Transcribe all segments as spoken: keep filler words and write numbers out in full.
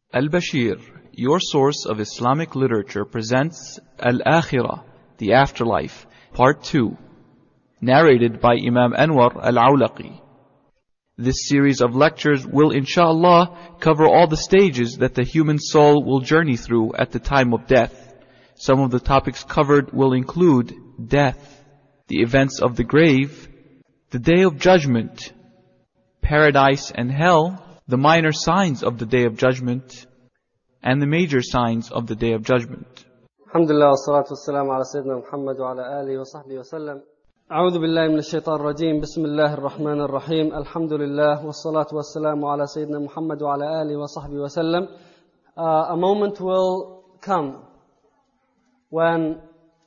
Al-Bashir, your source of Islamic literature, presents Al-Akhirah, the Afterlife, Part two, narrated by Imam Anwar Al-Awlaqi. This series of lectures will inshallah cover all the stages that the human soul will journey through at the time of death. Some of the topics covered will include death, the events of the grave, the Day of Judgment, paradise and hell, the minor signs of the Day of Judgment, and the major signs of the Day of Judgment. Alhamdulillah, wassalatu wassalamu ala Sayyidina Muhammad wa ala alihi wa sahbihi wa sallam. A'udhu billahi minash shaitanir rajim. Bismillahir rahmanir rahim. Alhamdulillah, wassalatu wassalamu ala Sayyidina Muhammad wa ala alihi wa sahbihi wa sallam. Uh, a moment will come when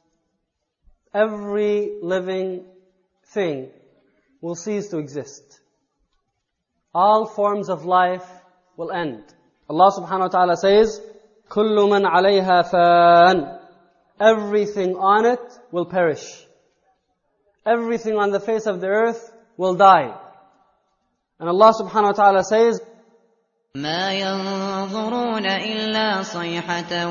every living thing will cease to exist. All forms of life will end. Allah subhanahu wa ta'ala says, كُلُّ مَنْ عَلَيْهَا فَانٍ. Everything on it will perish. Everything on the face of the earth will die. And Allah subhanahu wa ta'ala says, مَا يَنظُرُونَ إِلَّا صَيْحَةً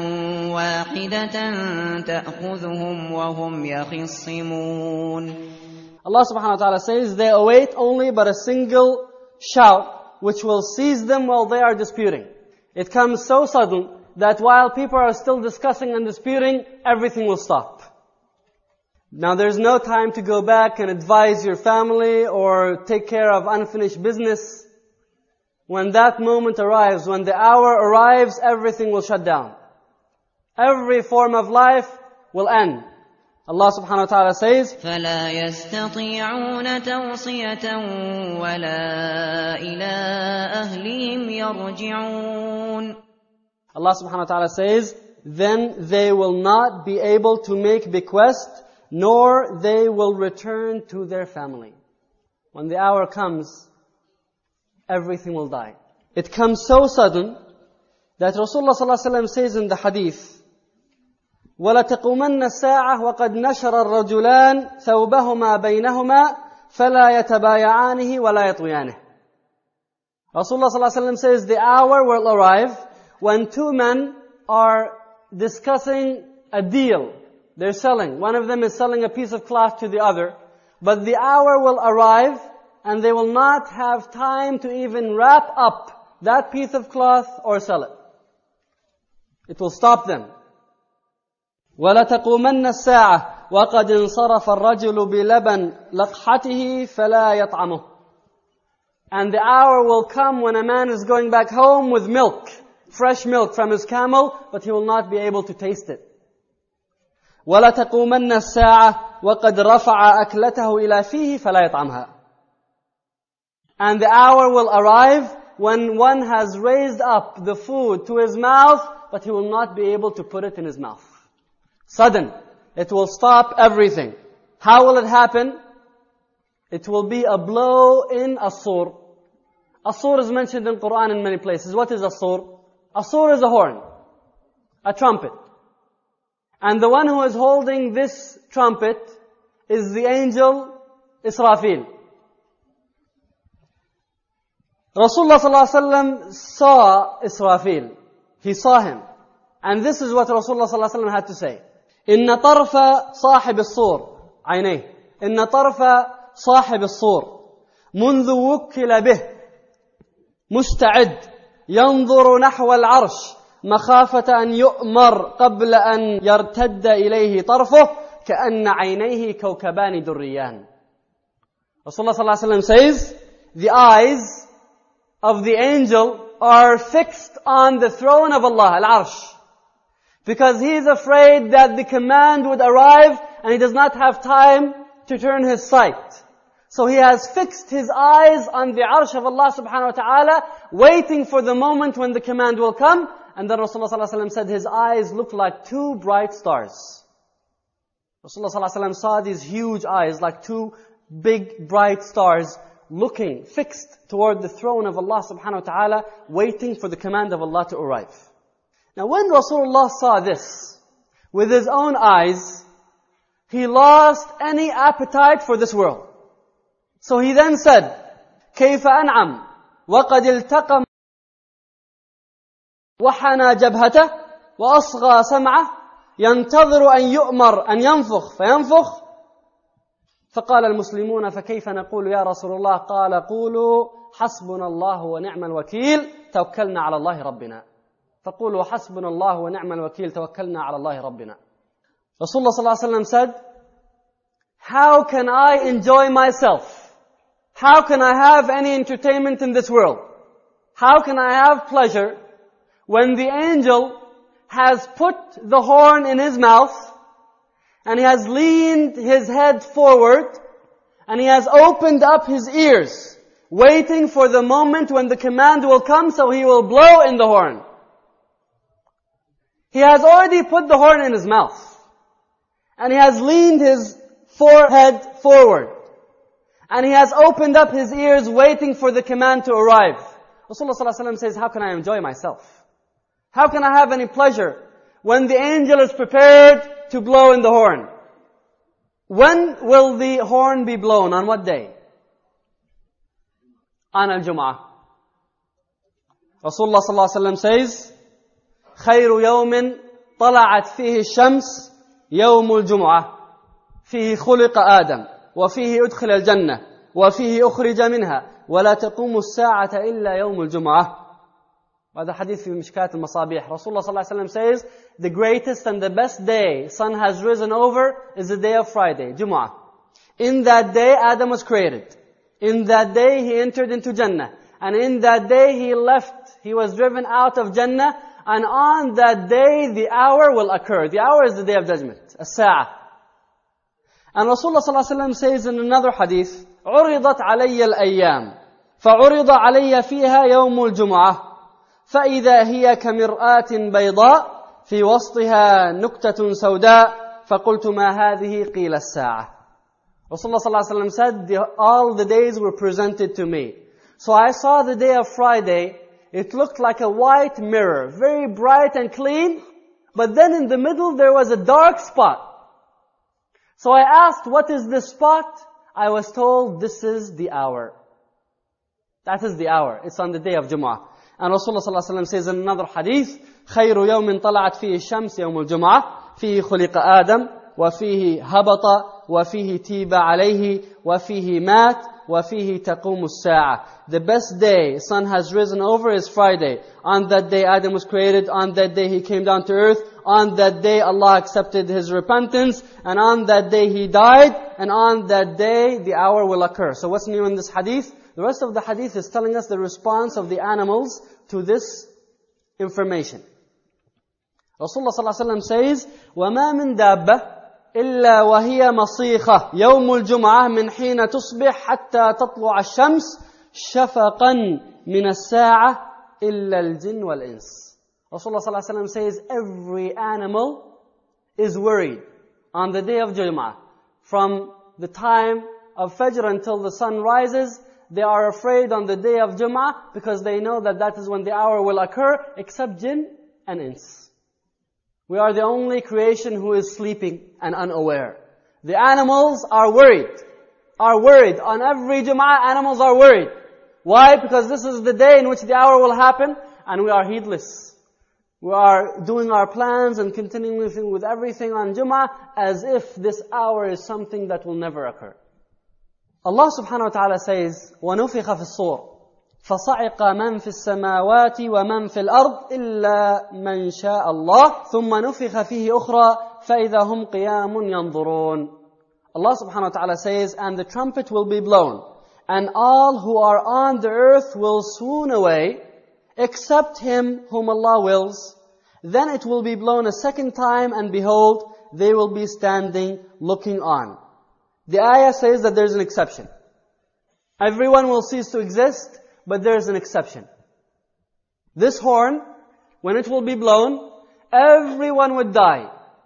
وَاحِدَةً تَأْخُذُهُمْ وَهُمْ يَخِصِّمُونَ. Allah subhanahu wa ta'ala says, they await only but a single shout which will seize them while they are disputing. It comes so sudden that while people are still discussing and disputing, everything will stop. Now there's no time to go back and advise your family or take care of unfinished business. When that moment arrives, when the hour arrives, everything will shut down. Every form of life will end. Allah subhanahu wa ta'ala says, فَلَا يَسْتَطِيعُونَ تَوْصِيَةً وَلَا إِلَىٰ أَهْلِهِمْ يَرْجِعُونَ. Allah subhanahu wa ta'ala says, then they will not be able to make bequest, nor they will return to their family. When the hour comes, everything will die. It comes so sudden that Rasulullah sallallahu alaihi wasallam says in the hadith, وَلَتَقُومَنَّ السَّاعَةِ وَقَدْ نَشَرَ الرَّجُلَانِ ثَوْبَهُمَا بَيْنَهُمَا فَلَا يَتَبَايَعَانِهِ وَلَا يَطْوِيَانِهِ. Rasulullah sallallahu alaihi wasallam says, the hour will arrive when two men are discussing a deal. They're selling. One of them is selling a piece of cloth to the other. But the hour will arrive and they will not have time to even wrap up that piece of cloth or sell it. It will stop them. وَلَتَقُومَنَّ السَّاعَةِ وَقَدْ انصَرَفَ الرَّجُلُ بِلَبَنْ لَقْحَتِهِ فَلَا يَطْعَمُهُ. And the hour will come when a man is going back home with milk, fresh milk from his camel, but he will not be able to taste it. وَلَتَقُومَنَّ السَّاعَةِ وَقَدْ رَفَعَ أَكْلَتَهُ إِلَى فِيهِ فَلَا يَطْعَمْهَا. And the hour will arrive when one has raised up the food to his mouth, but he will not be able to put it in his mouth. Sudden. It will stop everything. How will it happen? It will be a blow in as-sur. As-sur is mentioned in Quran in many places. What is as-sur? As-sur is a horn. A trumpet. And the one who is holding this trumpet is the angel Israfil. Rasulullah sallallahu alaihi wasallam saw Israfil. He saw him. And this is what Rasulullah sallallahu alaihi wasallam had to say. إن طرف صاحب الصور عينيه إن طرف صاحب الصور منذ وكل به مستعد ينظر نحو العرش مخافة أن يؤمر قبل أن يرتد إليه طرفه كأن عينيه كوكبان دريان. Rasulullah sallallahu alaihi wasallam says, the eyes of the angel are fixed on the throne of Allah, Al-Arsh. Because he is afraid that the command would arrive and he does not have time to turn his sight. So he has fixed his eyes on the arsh of Allah subhanahu wa ta'ala, waiting for the moment when the command will come. And then Rasulullah sallallahu alaihi wasallam said his eyes look like two bright stars. Rasulullah sallallahu alaihi wasallam saw these huge eyes like two big bright stars looking, fixed toward the throne of Allah subhanahu wa ta'ala, waiting for the command of Allah to arrive. Now when Rasulullah saw this with his own eyes, he lost any appetite for this world. So he then said, كيف أنعم وقد التقم وحنى جبهته وأصغى سمعه ينتظر أن يؤمر أن ينفخ فينفخ. فقال المسلمون فكيف نقول يا رسول الله؟ قال قولوا حسبنا الله ونعم الوكيل توكلنا على الله ربنا. فقولوا حسبنا الله ونعم الوكيل توكلنا على الله ربنا. Rasulullah sallallahu alaihi wasallam said, how can I enjoy myself? How can I have any entertainment in this world? How can I have pleasure when the angel has put the horn in his mouth and he has leaned his head forward and he has opened up his ears, waiting for the moment when the command will come so he will blow in the horn. He has already put the horn in his mouth and he has leaned his forehead forward and he has opened up his ears waiting for the command to arrive. Rasulullah sallallahu alaihi wasallam says, how can I enjoy myself? How can I have any pleasure when the angel is prepared to blow in the horn? When will the horn be blown? On what day? On Al-Jum'ah. Rasulullah sallallahu alaihi wasallam says, خير يوم طلعت فيه الشمس يوم الجمعة فيه خلق آدم وفيه أدخل الجنة وفيه أخرج منها ولا تقوم الساعة إلا يوم الجمعة. وهذا حديث في مشكات المصابيح. Rasulullah sallallahu alaihi wasallam says, the greatest and the best day sun has risen over is the day of Friday, Jum'ah. In that day Adam was created. In that day he entered into Jannah. And in that day he left, he was driven out of Jannah. And on that day the hour will occur. The hour is the day of judgment, as-sa'ah. And Rasulullah sallallahu alaihi wasallam says in another hadith, عرضت علي الأيام فعرض علي فيها يوم الجمعة فإذا هي كمرآة بيضاء في وسطها نكتة سوداء فقلت ما هذه قيل الساعة. Rasulullah sallallahu alaihi wasallam said, the, all the days were presented to me. So I saw the day of Friday, it looked like a white mirror, very bright and clean, but then in the middle there was a dark spot. So I asked, what is this spot? I was told, this is the hour. That is the hour. It's on the day of Jum'ah. And Rasulullah sallallahu alaihi wasallam says in another hadith, خير يوم طلعت فيه الشمس يوم الجمعة فيه خلق آدم وفيه هبط وفيه تيب عليه وفيه مات وفيه تقوم الساعة. The best day sun has risen over is Friday. On that day Adam was created. On that day he came down to earth. On that day Allah accepted his repentance. And on that day he died. And on that day the hour will occur. So what's new in this hadith? The rest of the hadith is telling us the response of the animals to this information. Rasulullah sallallahu alaihi wasallam says, وَمَا مِن دَابَّةٍ إِلَّا وَهِيَ مَصِيخَةٌ يَوْمُ الْجُمْعَةِ مِنْ حِينَ تُصْبِحْ حَتَّى تَطْلُعَ الشَّمْسُ شَفَقًا مِنَ السَّاعَةِ إِلَّا الْجِنُّ وَالْإِنسِ. Rasulullah sallallahu alaihi wasallam says, every animal is worried on the day of Jum'ah. From the time of Fajr until the sun rises, they are afraid on the day of Jum'ah because they know that that is when the hour will occur, except jinn and ins. We are the only creation who is sleeping and unaware. The animals are worried. Are worried. On every Jum'ah, animals are worried. Why? Because this is the day in which the hour will happen, and we are heedless. We are doing our plans and continuing with everything on Jum'ah as if this hour is something that will never occur. Allah subhanahu wa ta'ala says, وَنُفِخَ فِي الصُّورِ فَصَعِقَ مَنْ فِي السَّمَاوَاتِ وَمَنْ فِي الْأَرْضِ إِلَّا مَنْ شَاءَ اللَّهِ ثُمَّ نُفِخَ فِيهِ أُخْرَى فَإِذَا هُمْ قِيَامٌ يَنْظُرُونَ. Allah subhanahu wa ta'ala says, and the trumpet will be blown, and all who are on the earth will swoon away, except him whom Allah wills. Then it will be blown a second time, and behold, they will be standing looking on. The ayah says that there's an exception. Everyone will cease to exist, but there's an exception. This horn, when it will be blown, everyone would die.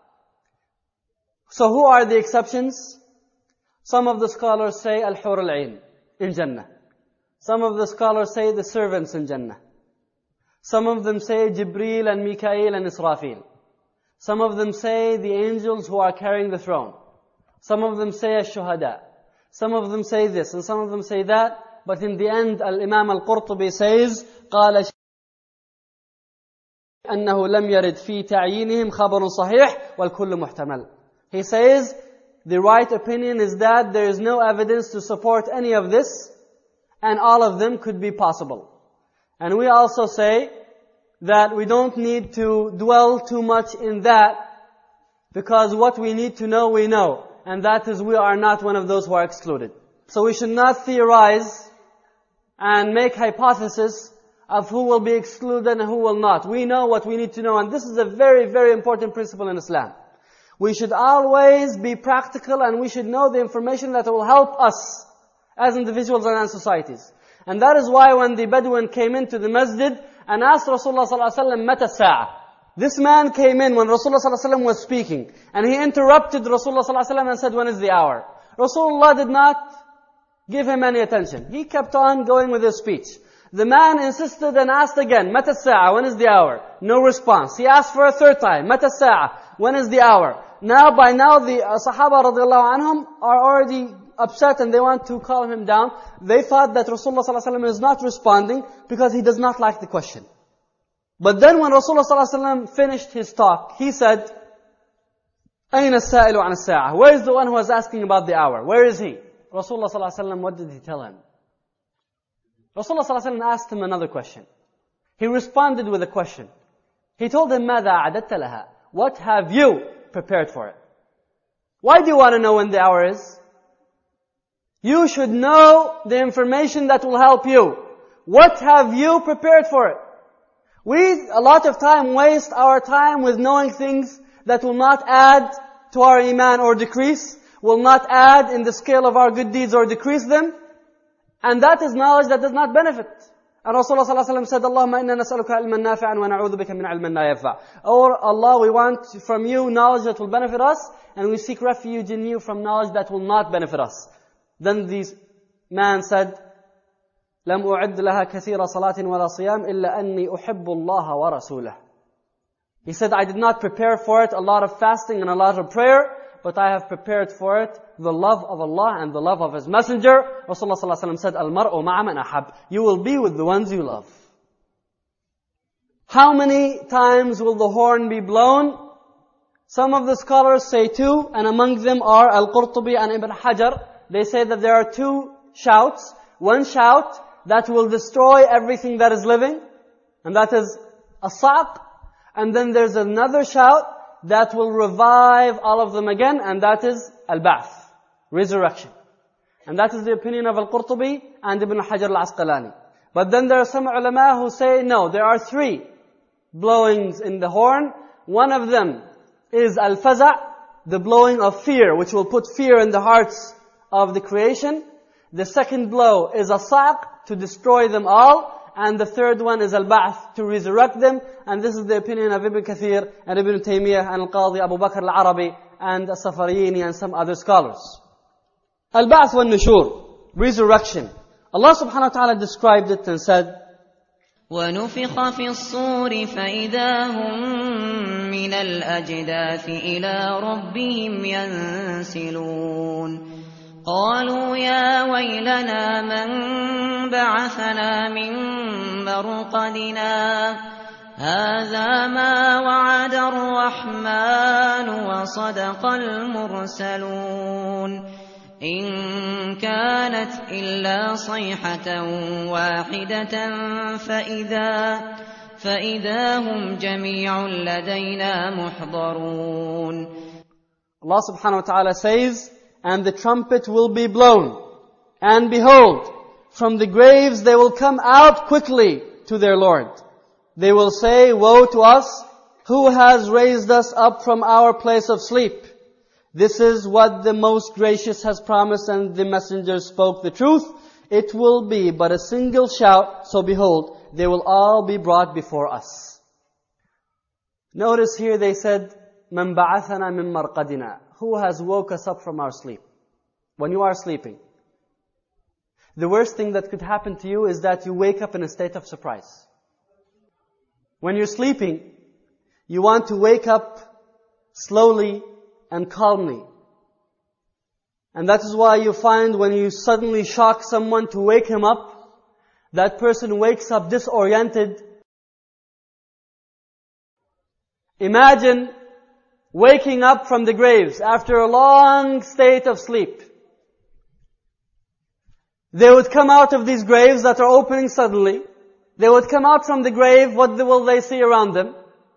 So who are the exceptions? Some of the scholars say Al-Hur al-Ain in Jannah. Some of the scholars say the servants in Jannah. Some of them say Jibreel and Mikael and Israfil. Some of them say the angels who are carrying the throne. Some of them say Ash-Shuhada. Some of them say this and some of them say that. But in the end, Al-Imam Al-Qurtubi says, قال أنه لم يرد في تعيينهم خبر صحيح والكل محتمل. He says the right opinion is that there is no evidence to support any of this, and all of them could be possible. And we also say that we don't need to dwell too much in that, because what we need to know, we know. And that is, we are not one of those who are excluded. So we should not theorize and make hypotheses of who will be excluded and who will not. We know what we need to know, and this is a very, very important principle in Islam. We should always be practical, and we should know the information that will help us as individuals and as societies. And that is why when the Bedouin came into the masjid and asked Rasulullah sallallahu alaihi wasallam, "Mata sa'a?" This man came in when Rasulullah sallallahu alaihi wasallam was speaking, and he interrupted Rasulullah sallallahu alaihi wasallam and said, "When is the hour?" Rasulullah did not give him any attention. He kept on going with his speech. The man insisted and asked again, "Mata sa'a?" When is the hour? No response. He asked for a third time, "Mata sa'a?" When is the hour? Now, by now, the uh, Sahaba radiallahu anhum are already upset and they want to calm him down. They thought that Rasulullah sallallahu alaihi wasallam is not responding because he does not like the question. But then when Rasulullah sallallahu alaihi wasallam finished his talk, he said, أين السائل عن الساعة? Where is the one who was asking about the hour? Where is he? Rasulullah sallallahu alaihi wasallam, what did he tell him? Rasulullah sallallahu alaihi wasallam asked him another question. He responded with a question. He told him, ماذا أعددت لها? What have you prepared for it? Why do you want to know when the hour is? You should know the information that will help you. What have you prepared for it? We, a lot of time, waste our time with knowing things that will not add to our iman or decrease, will not add in the scale of our good deeds or decrease them. And that is knowledge that does not benefit. And Rasulullah sallallahu alaihi wasallam said, "Allahumma inna nas'aluka ilman nafi'an wa na'udhu bika min ilmin la yanfa'." Oh Allah, we want from you knowledge that will benefit us, and we seek refuge in you from knowledge that will not benefit us. Then this man said, لم أعد لها كثير صلاة ولا صيام إلا أني أحب الله ورسوله. He said, I did not prepare for it a lot of fasting and a lot of prayer, but I have prepared for it the love of Allah and the love of His Messenger. Rasulullah sallallahu alaihi wasallam said, الْمَرْءُ مَعَ مَنْ أَحَبْ. You will be with the ones you love. How many times will the horn be blown? Some of the scholars say two, and among them are Al-Qurtubi and Ibn Hajar. They say that there are two shouts. One shout that will destroy everything that is living, and that is a sa'q. And then there's another shout that will revive all of them again, and that is al-ba'th, resurrection. And that is the opinion of Al-Qurtubi and Ibn Hajar al-Asqalani. But then there are some ulama who say, no, there are three blowings in the horn. One of them is al-faza', the blowing of fear, which will put fear in the hearts of the creation. The second blow is a sa'q, to destroy them all. And the third one is al-ba'th, to resurrect them. And this is the opinion of Ibn Kathir and Ibn Taymiyyah and Al-Qadi Abu Bakr al-Arabi and As-Safariyini and some other scholars. Al-ba'th wa nushur, resurrection. Allah subhanahu wa ta'ala described it and said, وَنُفِخَ فِي الصُّورِ فَإِذَا هُمْ مِنَ الْأَجْدَاثِ إِلَىٰ رَبِّهِمْ يَنْسِلُونَ قالوا يا ويلنا من بعثنا من مرقدنا هذا ما وعد الرحمن وصدق المرسلون إن كانت إلا صيحة واحدة فإذا فإذا هم جميع لدينا محضرون. Allah subhanahu wa ta'ala says, and the trumpet will be blown. And behold, from the graves they will come out quickly to their Lord. They will say, woe to us, who has raised us up from our place of sleep? This is what the Most Gracious has promised, and the messenger spoke the truth. It will be but a single shout, so behold, they will all be brought before us. Notice here they said, مَنْ بَعَثَنَا مِنْ مَرْقَدِنَا. Who has woke us up from our sleep? When you are sleeping, the worst thing that could happen to you is that you wake up in a state of surprise. When you're sleeping, you want to wake up slowly and calmly. And that is why you find when you suddenly shock someone to wake him up, that person wakes up disoriented, Imagine waking up from the graves after a long state of sleep. They would come out of these graves that are opening suddenly. They would come out from the grave. What will they see around them?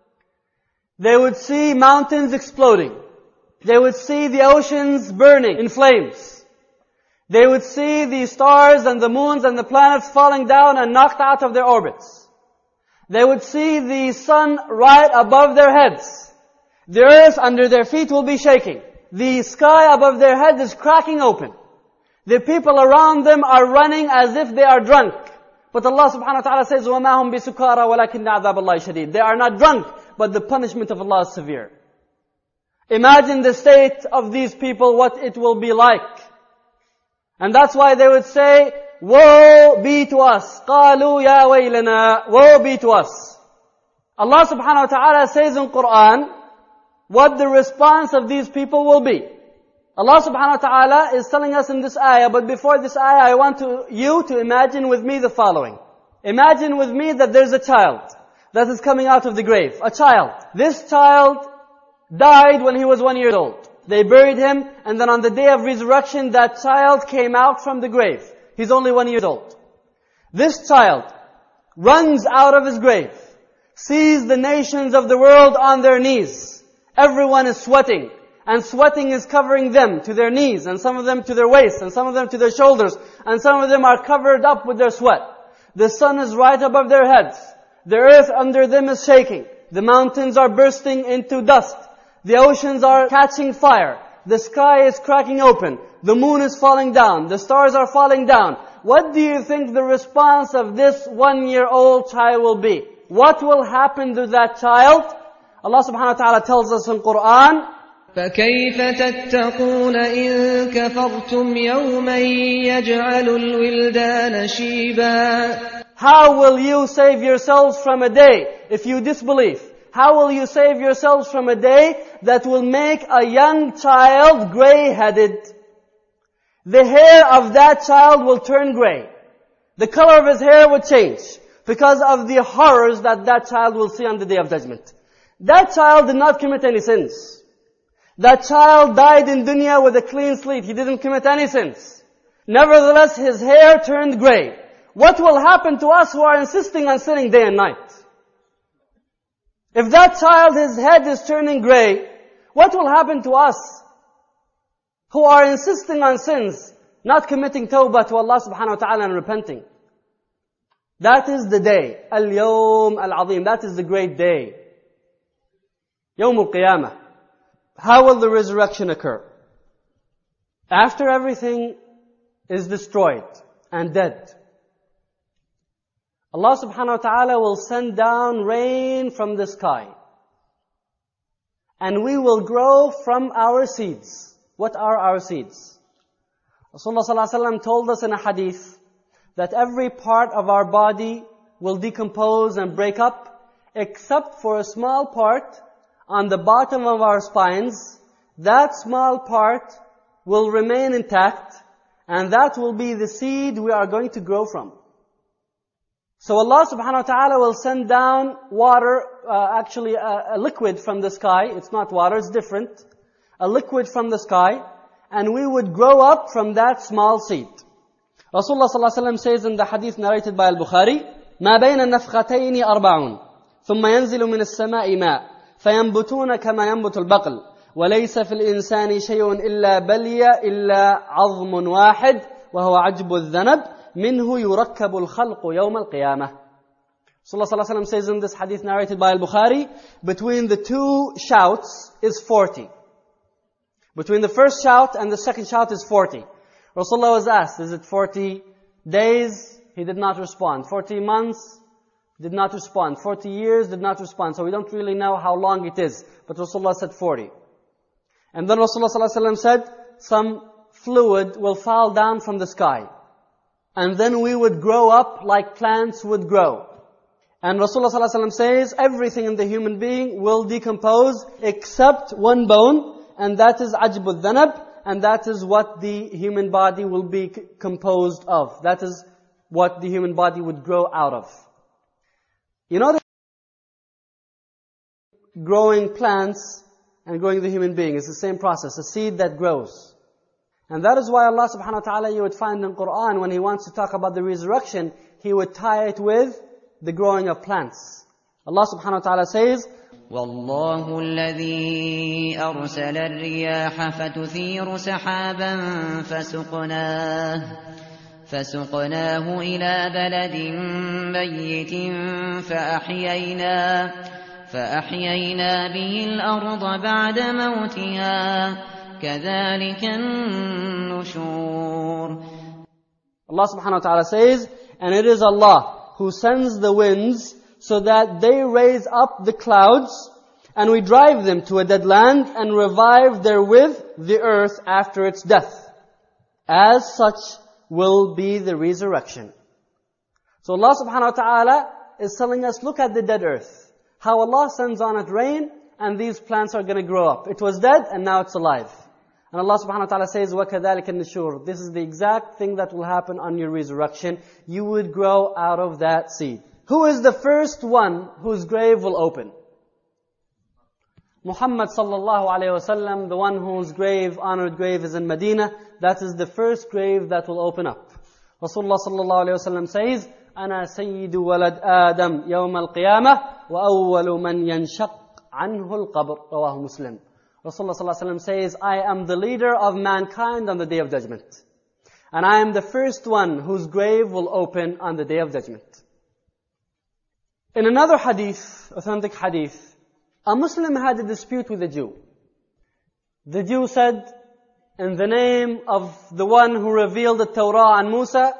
They would see mountains exploding. They would see the oceans burning in flames. They would see the stars and the moons and the planets falling down and knocked out of their orbits. They would see the sun right above their heads. The earth under their feet will be shaking. The sky above their head is cracking open. The people around them are running as if they are drunk. But Allah subhanahu wa ta'ala says, وَمَا هُمْ بِسُكَارَى وَلَكِنَّ عَذَابَ اللَّهِ شَدِيدٌ. They are not drunk, but the punishment of Allah is severe. Imagine the state of these people, what it will be like. And that's why they would say, woe be to us. قَالُوا يَا وَيْلَنَا. Woe be to us. Allah subhanahu wa ta'ala says in Quran, what the response of these people will be. Allah subhanahu wa ta'ala is telling us in this ayah, but before this ayah, I want to, you to imagine with me the following. Imagine with me that there's a child that is coming out of the grave. A child. This child died when he was one year old. They buried him, and then on the day of resurrection, that child came out from the grave. He's only one year old. This child runs out of his grave, sees the nations of the world on their knees. Everyone is sweating. And sweating is covering them to their knees, and some of them to their waists, and some of them to their shoulders, and some of them are covered up with their sweat. The sun is right above their heads. The earth under them is shaking. The mountains are bursting into dust. The oceans are catching fire. The sky is cracking open. The moon is falling down. The stars are falling down. What do you think the response of this one-year-old child will be? What will happen to that child? Allah subhanahu wa ta'ala tells us in Quran, فَكَيْفَ تَتَّقُونَ إِن كَفَرْتُمْ يَوْمًا يَجْعَلُ الْوِلْدَانَ شِيبًا. How will you save yourselves from a day if you disbelieve? How will you save yourselves from a day that will make a young child gray-headed? The hair of that child will turn gray. The color of his hair will change because of the horrors that that child will see on the Day of Judgment. That child did not commit any sins. That child died in dunya with a clean slate. He didn't commit any sins. Nevertheless, his hair turned gray. What will happen to us who are insisting on sinning day and night? If that child, his head is turning gray, what will happen to us who are insisting on sins, not committing tawbah to Allah subhanahu wa ta'ala and repenting? That is the day. Al-Yawm Al-Azim. That is the great day. Yawm Al-Qiyamah. How will the resurrection occur? After everything is destroyed and dead, Allah subhanahu wa ta'ala will send down rain from the sky. And we will grow from our seeds. What are our seeds? Rasulullah sallallahu alaihi wasallam told us in a hadith that every part of our body will decompose and break up except for a small part on the bottom of our spines. That small part will remain intact, and that will be the seed we are going to grow from. So Allah subhanahu wa ta'ala will send down water, uh, actually a, a liquid from the sky. It's not water, it's different. A liquid from the sky, and we would grow up from that small seed. Rasulullah sallallahu alaihi wasallam says in the hadith narrated by Al-Bukhari, مَا بَيْنَ النَّفْخَتَيْنِ أَرْبَعٌ ثُمَّ يَنْزِلُ مِنَ السَّمَاءِ مَاءٌ فينبتون كما ينبت البقل وليس في الإنسان شيء إلا بلية إلا عظم واحد وهو عجب الذنب منه يركب الخلق يوم القيامة. Rasulullah sallallahu alaihi wasallam says in this hadith narrated by Al-Bukhari, between the two shouts is forty. Between the first shout and the second shout is forty. Rasulullah was asked, is it forty days? He did not respond. forty months? Did not respond. forty years, did not respond. So we don't really know how long it is. But Rasulullah said forty. And then Rasulullah sallallahu alaihi wasallam said, some fluid will fall down from the sky. And then we would grow up like plants would grow. And Rasulullah sallallahu alaihi wasallam says, everything in the human being will decompose except one bone, and that is ajbul dhanab, and that is what the human body will be composed of. That is what the human body would grow out of. You know, growing plants and growing the human being. It's the same process, a seed that grows. And that is why Allah subhanahu wa ta'ala, you would find in Qur'an, when He wants to talk about the resurrection, He would tie it with the growing of plants. Allah subhanahu wa ta'ala says, والله الذي أرسل الرياح فتثير سحابا فسقناه فسقناه إلى بلد ميت فأحيينا فأحيينا به الأرض بعد موتها كذلك النشور. Allah subhanahu wa ta'ala says, and it is Allah who sends the winds so that they raise up the clouds, and we drive them to a dead land and revive therewith the earth after its death. As such will be the resurrection. So Allah subhanahu wa ta'ala is telling us, look at the dead earth. How Allah sends on it rain, and these plants are going to grow up. It was dead, and now it's alive. And Allah subhanahu wa ta'ala says, وَكَذَلِكَ النُّشُورُ. This is the exact thing that will happen on your resurrection. You would grow out of that seed. Who is the first one whose grave will open? Muhammad sallallahu alayhi wa sallam, the one whose grave, honored grave is in Medina. That is the first grave that will open up. Rasulullah sallallahu alayhi wa sallam says, أَنَا سَيِّدُ وَلَدْ آدَمْ يَوْمَ الْقِيَامَةِ وَأَوَّلُ مَنْ يَنْشَقْ عَنْهُ الْقَبْرِ رواه Muslim. Rasulullah sallallahu alayhi wa sallam says, I am the leader of mankind on the Day of Judgment. And I am the first one whose grave will open on the Day of Judgment. In another hadith, authentic hadith, a Muslim had a dispute with a Jew. The Jew said, in the name of the one who revealed the Torah and Musa.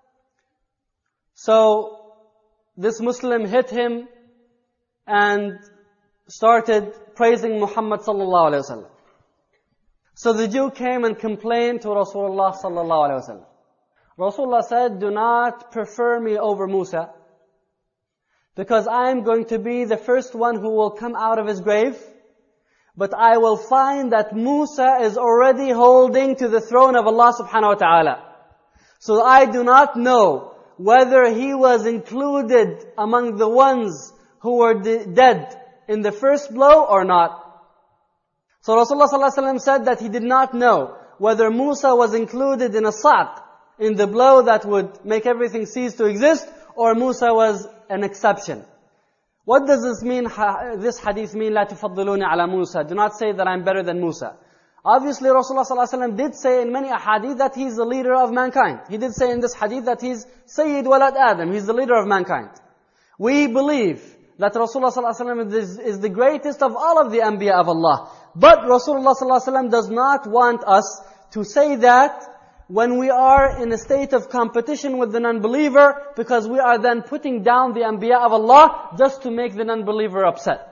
So, this Muslim hit him and started praising Muhammad sallallahu alayhi wa sallam. So the Jew came and complained to Rasulullah sallallahu alayhi wa sallam. Rasulullah said, do not prefer me over Musa, because I am going to be the first one who will come out of his grave, but I will find that Musa is already holding to the throne of Allah subhanahu wa ta'ala. So I do not know whether he was included among the ones who were de- dead in the first blow or not. So Rasulullah sallallahu alaihi wasallam said that he did not know whether Musa was included in a sa'q, in the blow that would make everything cease to exist, or Musa was an exception. What does this mean? This hadith mean, لا تفضلوني على موسى. Do not say that I'm better than Musa. Obviously, Rasulullah sallallahu alaihi wasallam did say in many ahadith that he's the leader of mankind. He did say in this hadith that he's Sayyid Walad Adam. He's the leader of mankind. We believe that Rasulullah sallallahu alaihi wasallam is, is the greatest of all of the Anbiya of Allah. But Rasulullah sallallahu alaihi wasallam does not want us to say that when we are in a state of competition with the non-believer, because we are then putting down the Anbiya of Allah just to make the non-believer upset.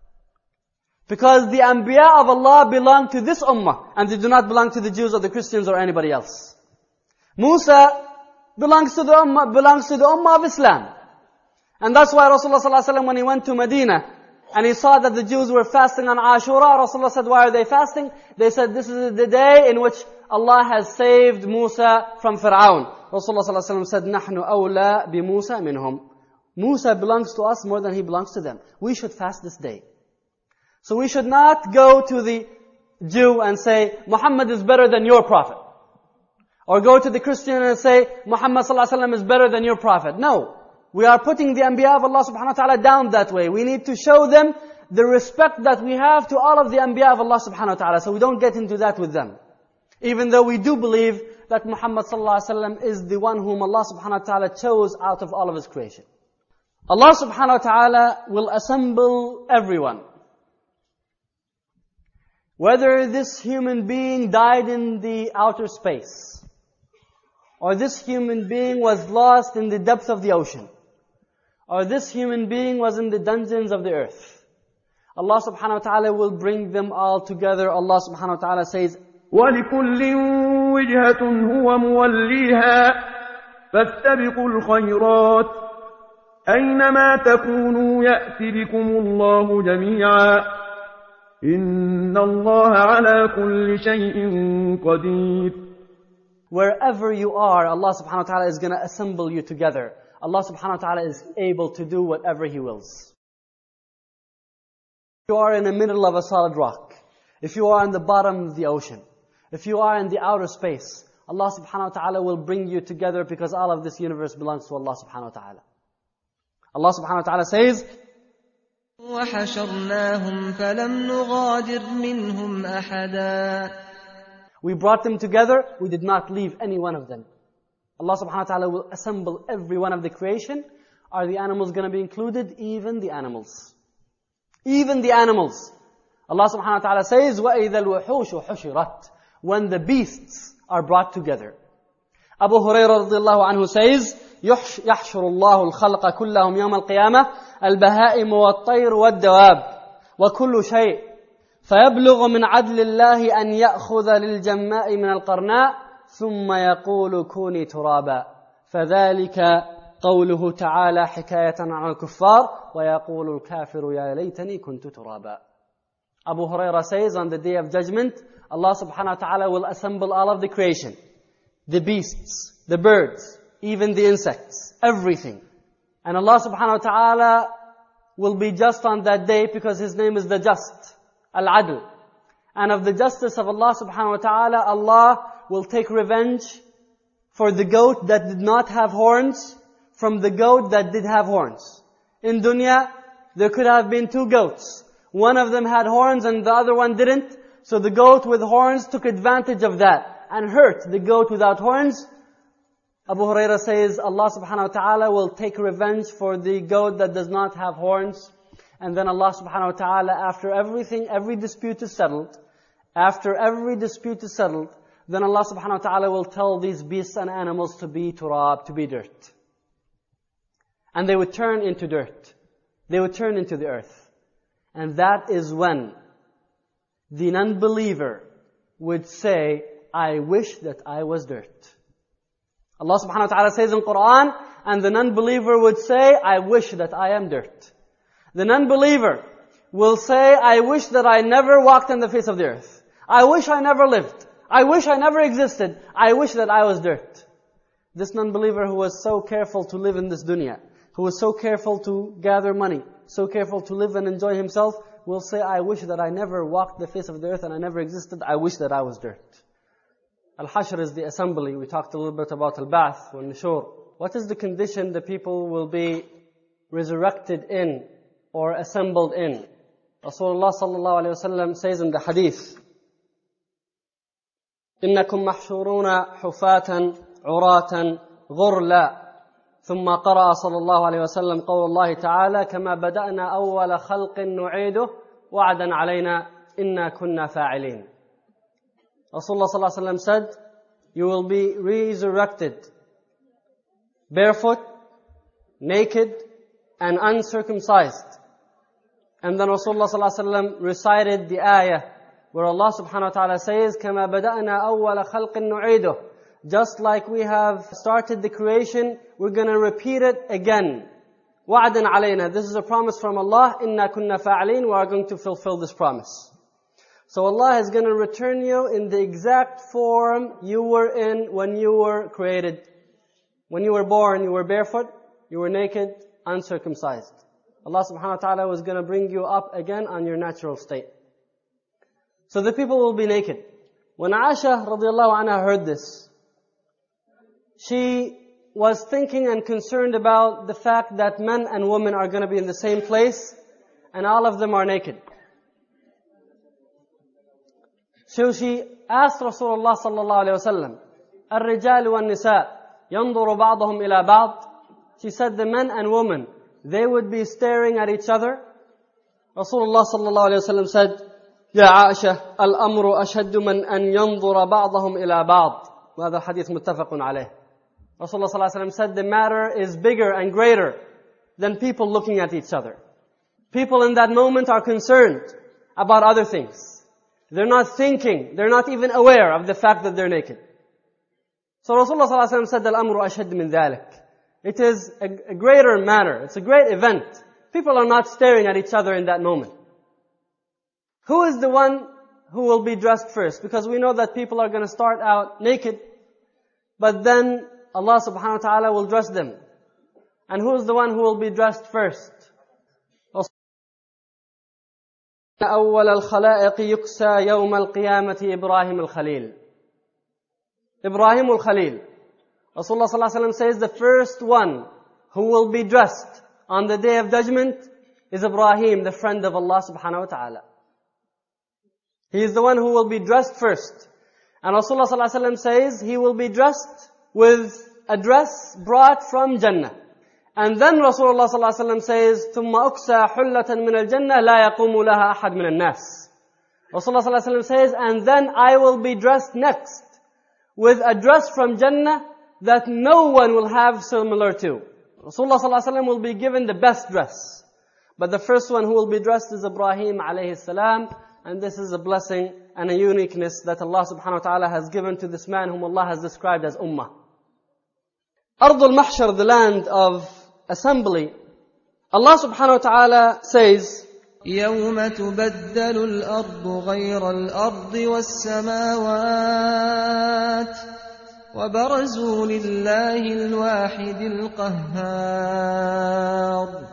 Because the Anbiya of Allah belong to this ummah, and they do not belong to the Jews or the Christians or anybody else. Musa belongs to the ummah, belongs to the ummah of Islam. And that's why Rasulullah sallallahu alaihi wasallam, when he went to Medina, and he saw that the Jews were fasting on Ashura, Rasulullah said, why are they fasting? They said, this is the day in which Allah has saved Musa from Fir'aun. Rasulullah sallallahu alaihi wasallam said, نَحْنُ أَوْلَى بِمُوسَى مِنْهُمْ. Musa belongs to us more than he belongs to them. We should fast this day. So we should not go to the Jew and say, Muhammad is better than your prophet. Or go to the Christian and say, Muhammad sallallahu alaihi wasallam is better than your prophet. No. We are putting the Anbiya of Allah subhanahu wa ta'ala down that way. We need to show them the respect that we have to all of the Anbiya of Allah subhanahu wa ta'ala. So we don't get into that with them. Even though we do believe that Muhammad sallallahu alaihi wasallam is the one whom Allah subhanahu wa ta'ala chose out of all of His creation. Allah subhanahu wa ta'ala will assemble everyone. Whether this human being died in the outer space, or this human being was lost in the depths of the ocean, or this human being was in the dungeons of the earth, Allah subhanahu wa ta'ala will bring them all together. Allah subhanahu wa ta'ala says, وَلِكُلٍّ وِجْهَةٌ هُوَ مُوَلِّيهَا فَاسْتَبِقُوا الْخَيْرَاتِ أَيْنَمَا تَكُونُوا يَأْتِ بِكُمُ اللَّهُ جَمِيعًا إِنَّ اللَّهَ عَلَى كُلِّ شَيْءٍ قَدِيرٌ. Wherever you are, Allah subhanahu wa ta'ala is going to assemble you together. Allah subhanahu wa ta'ala is able to do whatever He wills. you are in the middle of a solid rock, if you are in the bottom of the ocean, if you are in the outer space, Allah subhanahu wa ta'ala will bring you together because all of this universe belongs to Allah subhanahu wa ta'ala. Allah subhanahu wa ta'ala says, وَحَشَرْنَاهُمْ فَلَمْ نُغَادِرْ مِنْهُمْ أَحَدًا. We brought them together, we did not leave any one of them. Allah subhanahu wa ta'ala will assemble every one of the creation. Are the animals going to be included? Even the animals. Even the animals. Allah subhanahu wa ta'ala says, وَإِذَا الْوُحُوشُ حُشِرَتْ. When the beasts are brought together. Abu Hurairah radiallahu anhu says, يحشر الله الخلق كلهم يوم القيامة البهائم والطير والدواب وكل شيء فيبلغ من عدل الله أن يأخذ للجماء من القرناء ثم يقول كوني ترابا فذلك قوله تعالى حكاية عن الكفار ويقول الكافر يا ليتني كنت ترابا. Abu Hurairah says, on the day of judgment, Allah subhanahu wa ta'ala will assemble all of the creation, the beasts, the birds, even the insects, everything. And Allah subhanahu wa ta'ala will be just on that day because His name is the Just, Al-Adl. And of the justice of Allah subhanahu wa ta'ala, Allah will take revenge for the goat that did not have horns from the goat that did have horns. In dunya, there could have been two goats. One of them had horns and the other one didn't. So the goat with horns took advantage of that and hurt the goat without horns. Abu Hurairah says, Allah subhanahu wa ta'ala will take revenge for the goat that does not have horns. And then Allah subhanahu wa ta'ala, after everything, every dispute is settled, after every dispute is settled, then Allah subhanahu wa ta'ala will tell these beasts and animals to be turab, to be dirt. And they would turn into dirt. They would turn into the earth. And that is when the non-believer would say, I wish that I was dirt. Allah subhanahu wa ta'ala says in Quran, and the non-believer would say, I wish that I am dirt. The non-believer will say, I wish that I never walked on the face of the earth. I wish I never lived. I wish I never existed. I wish that I was dirt. This non-believer who was so careful to live in this dunya, who was so careful to gather money, so careful to live and enjoy himself, will say, I wish that I never walked the face of the earth and I never existed. I wish that I was dirt. Al-Hashr is the assembly. We talked a little bit about Al-Ba'th, Wal-Nushur. What is the condition the people will be resurrected in or assembled in? Rasulullah sallallahu alayhi wa sallam says in the hadith, إِنَّكُمْ مَحْشُورُونَ حُفَاةً عُرَاةً غُرْلًا. ثم قرأ صلى الله عليه وسلم قول الله تعالى كما بدأنا أول خلق نعيده وعدا علينا إنا كنا فاعلين. Rasulullah صلى الله عليه وسلم said, you will be resurrected barefoot, naked, and uncircumcised. And then Rasulullah صلى الله عليه وسلم recited the ayah where Allah subhanahu wa ta'ala says كما بدأنا أول خلق نعيده. Just like we have started the creation, we're going to repeat it again. وَعْدًا عَلَيْنَا. This is a promise from Allah. إِنَّا كُنَّا فَاعِلِينَ. We are going to fulfill this promise. So Allah is going to return you in the exact form you were in when you were created. When you were born, you were barefoot, you were naked, uncircumcised. Allah subhanahu wa ta'ala was going to bring you up again on your natural state. So the people will be naked. When Aisha radiallahu anha heard this, she was thinking and concerned about the fact that men and women are going to be in the same place and all of them are naked. So she asked Rasulullah sallallahu alayhi wa sallam, الرجال والنساء ينظر بعضهم إلى بعض. She said the men and women, they would be staring at each other. Rasulullah sallallahu alayhi wa sallam said, يا عائشة الأمر أشد من أن ينظر بعضهم إلى بعض. وهذا الحديث متفق عليه. Rasulullah sallallahu alayhi wa sallam said the matter is bigger and greater than people looking at each other. People in that moment are concerned about other things. They're not thinking, they're not even aware of the fact that they're naked. So Rasulullah sallallahu alayhi wa sallam said, الأمر أشد من ذلك. It is a, a greater matter. It's a great event. People are not staring at each other in that moment. Who is the one who will be dressed first? Because we know that people are going to start out naked, but then Allah subhanahu wa ta'ala will dress them. And who is the one who will be dressed first? أول الخلائق يكسى يوم القيامة إبراهيم الخليل. Ibrahim al-Khalil. Rasulullah sallallahu alaihi wasallam says the first one who will be dressed on the day of judgment is Ibrahim, the friend of Allah subhanahu wa ta'ala. He is the one who will be dressed first. And Rasulullah sallallahu alaihi wasallam says he will be dressed with a dress brought from Jannah. And then Rasulullah sallallahu alaihi wasallam says, ثُمَّ أُكْسَى حُلَّةً مِنَ الْجَنَّةِ لَا يَقُومُ لَهَا أَحَدٌ مِنَ النَّاسِ. Rasulullah sallallahu alaihi wasallam says, and then I will be dressed next with a dress from Jannah that no one will have similar to. Rasulullah sallallahu alaihi wasallam will be given the best dress. But the first one who will be dressed is Ibrahim alayhi salam. And this is a blessing and a uniqueness that Allah subhanahu wa ta'ala has given to this man whom Allah has described as Ummah. Ardul Mahshar, the land of assembly. Allah subhanahu wa ta'ala says, يَوْمَ تُبَدَّلُ الْأَرْضُ غَيْرَ الْأَرْضِ وَالسَّمَاوَاتِ وَبَرَزُوا لِلَّهِ الْوَاحِدِ الْقَهَّارِ.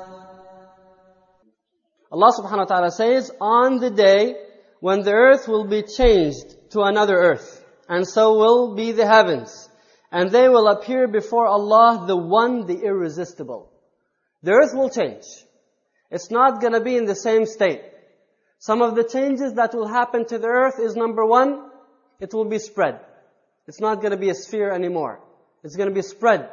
Allah subhanahu wa ta'ala says, on the day when the earth will be changed to another earth, and so will be the heavens, and they will appear before Allah, the one, the irresistible. The earth will change. It's not going to be in the same state. Some of the changes that will happen to the earth is, number one, it will be spread. It's not going to be a sphere anymore. It's going to be spread.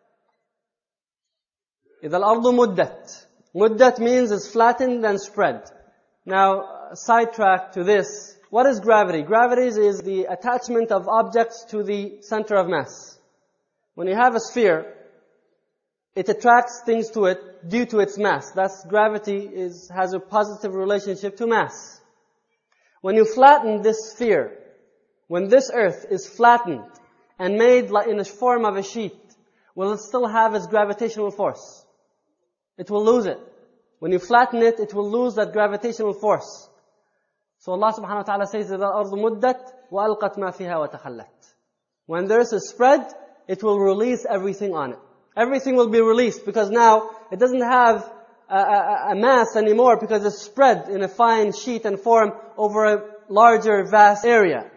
إِذَا الْأَرْضُ مُدَّتْ. Muddat means it's flattened and spread. Now, sidetrack to this. What is gravity? Gravity is the attachment of objects to the center of mass. When you have a sphere, it attracts things to it due to its mass. That's gravity is, has a positive relationship to mass. When you flatten this sphere, when this earth is flattened and made in the form of a sheet, will it still have its gravitational force? It will lose it. When you flatten it, it will lose that gravitational force. So Allah subhanahu wa ta'ala says, إِذَا الْأَرْضُ مُدَّتْ وَأَلْقَتْ مَا فِيهَا وَتَخَلَّتْ. When the earth is spread, it will release everything on it. Everything will be released because now it doesn't have a, a, a mass anymore because it's spread in a fine sheet and form over a larger, vast area.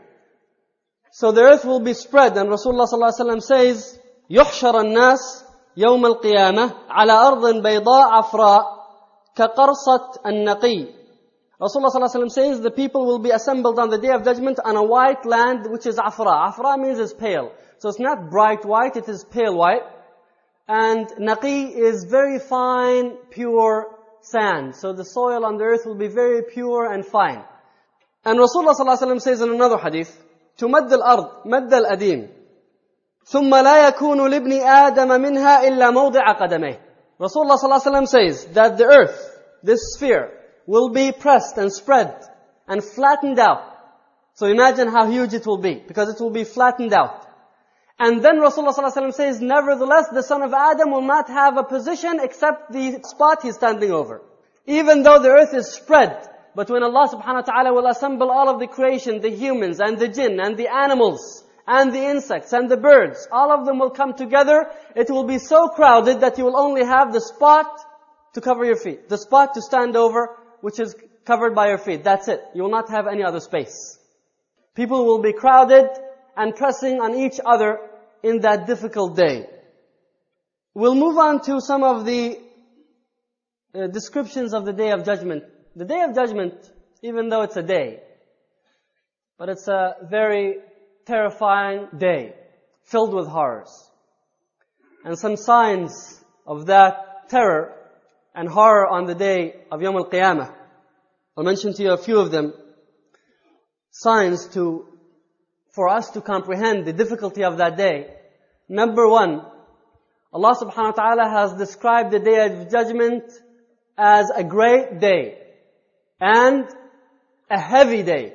So the earth will be spread, and Rasulullah sallallahu alaihi wasallam says, يُحْشَرَ النَّاسِ يوم القيامة على أرض بيضاء عفراء كقرصة النقي. Rasulullah sallallahu alaihi wasallam says the people will be assembled on the day of judgment on a white land which is afra. Afra means it's pale. So it's not bright white, it is pale white. And naqi is very fine, pure sand. So the soil on the earth will be very pure and fine. And Rasulullah sallallahu alaihi wasallam says in another hadith, تُمَدَّ الْأَرْض مَدَّ الْأَدِيمِ ثُمَّ لَا يَكُونُ لِابْنِ آدَمَ مِنْهَا إِلَّا مَوْضِعَ قَدَمَيْهِ. Rasulullah sallallahu alaihi wasallam says that the earth, this sphere, will be pressed and spread and flattened out. So imagine how huge it will be, because it will be flattened out. And then Rasulullah sallallahu alaihi wasallam says, nevertheless, the son of Adam will not have a position except the spot he's standing over. Even though the earth is spread, but when Allah subhanahu wa ta'ala will assemble all of the creation, the humans and the jinn and the animals and the insects and the birds, all of them will come together. It will be so crowded that you will only have the spot to cover your feet. The spot to stand over, which is covered by your feet. That's it. You will not have any other space. People will be crowded and pressing on each other in that difficult day. We'll move on to some of the uh, descriptions of the Day of Judgment. The Day of Judgment, even though it's a day, but it's a very terrifying day, filled with horrors. And some signs of that terror and horror on the day of Yawm al-Qiyamah. I'll mention to you a few of them. Signs to, for us to comprehend the difficulty of that day. Number one, Allah subhanahu wa ta'ala has described the Day of Judgment as a great day, and a heavy day,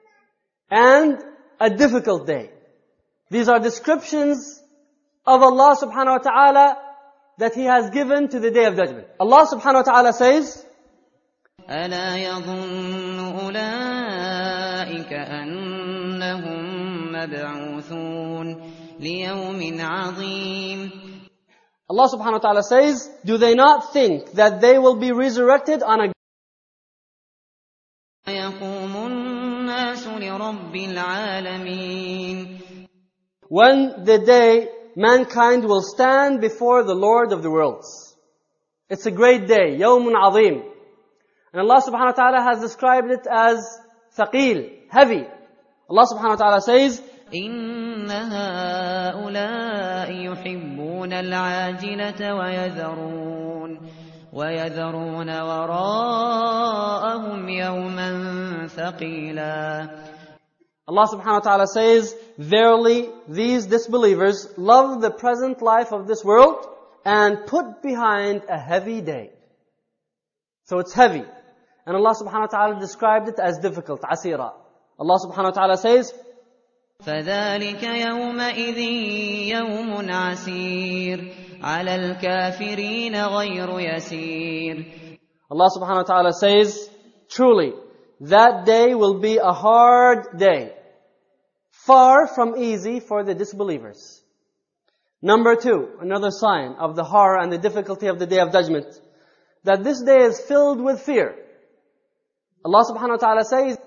and a difficult day. These are descriptions of Allah subhanahu wa ta'ala that He has given to the Day of Judgment. Allah subhanahu wa ta'ala says, أَلَا يَظُنُّ أُولَئِكَ أَنَّهُمْ مَبْعُوثُونَ لِيَوْمٍ عَظِيمٍ. Allah subhanahu wa ta'ala says, do they not think that they will be resurrected on a يقوم الناس لرب العالمين. When the day mankind will stand before the Lord of the worlds. It's a great day, يوم عظيم. And Allah subhanahu wa ta'ala has described it as ثقيل, heavy. Allah subhanahu wa ta'ala says, إن هؤلاء يحبون العاجلة ويذرون ويذرون وراءهم يوما ثقيلا. Allah subhanahu wa ta'ala says, verily these disbelievers love the present life of this world and put behind a heavy day. So it's heavy. And Allah subhanahu wa ta'ala described it as difficult, asira. Allah subhanahu wa ta'ala says, فذلك يومئذ يوم عسير على الكافرين غير يسير. Allah subhanahu wa ta'ala says, truly, that day will be a hard day, far from easy for the disbelievers. Number two, another sign of the horror and the difficulty of the Day of Judgment, that this day is filled with fear. Allah subhanahu wa ta'ala says,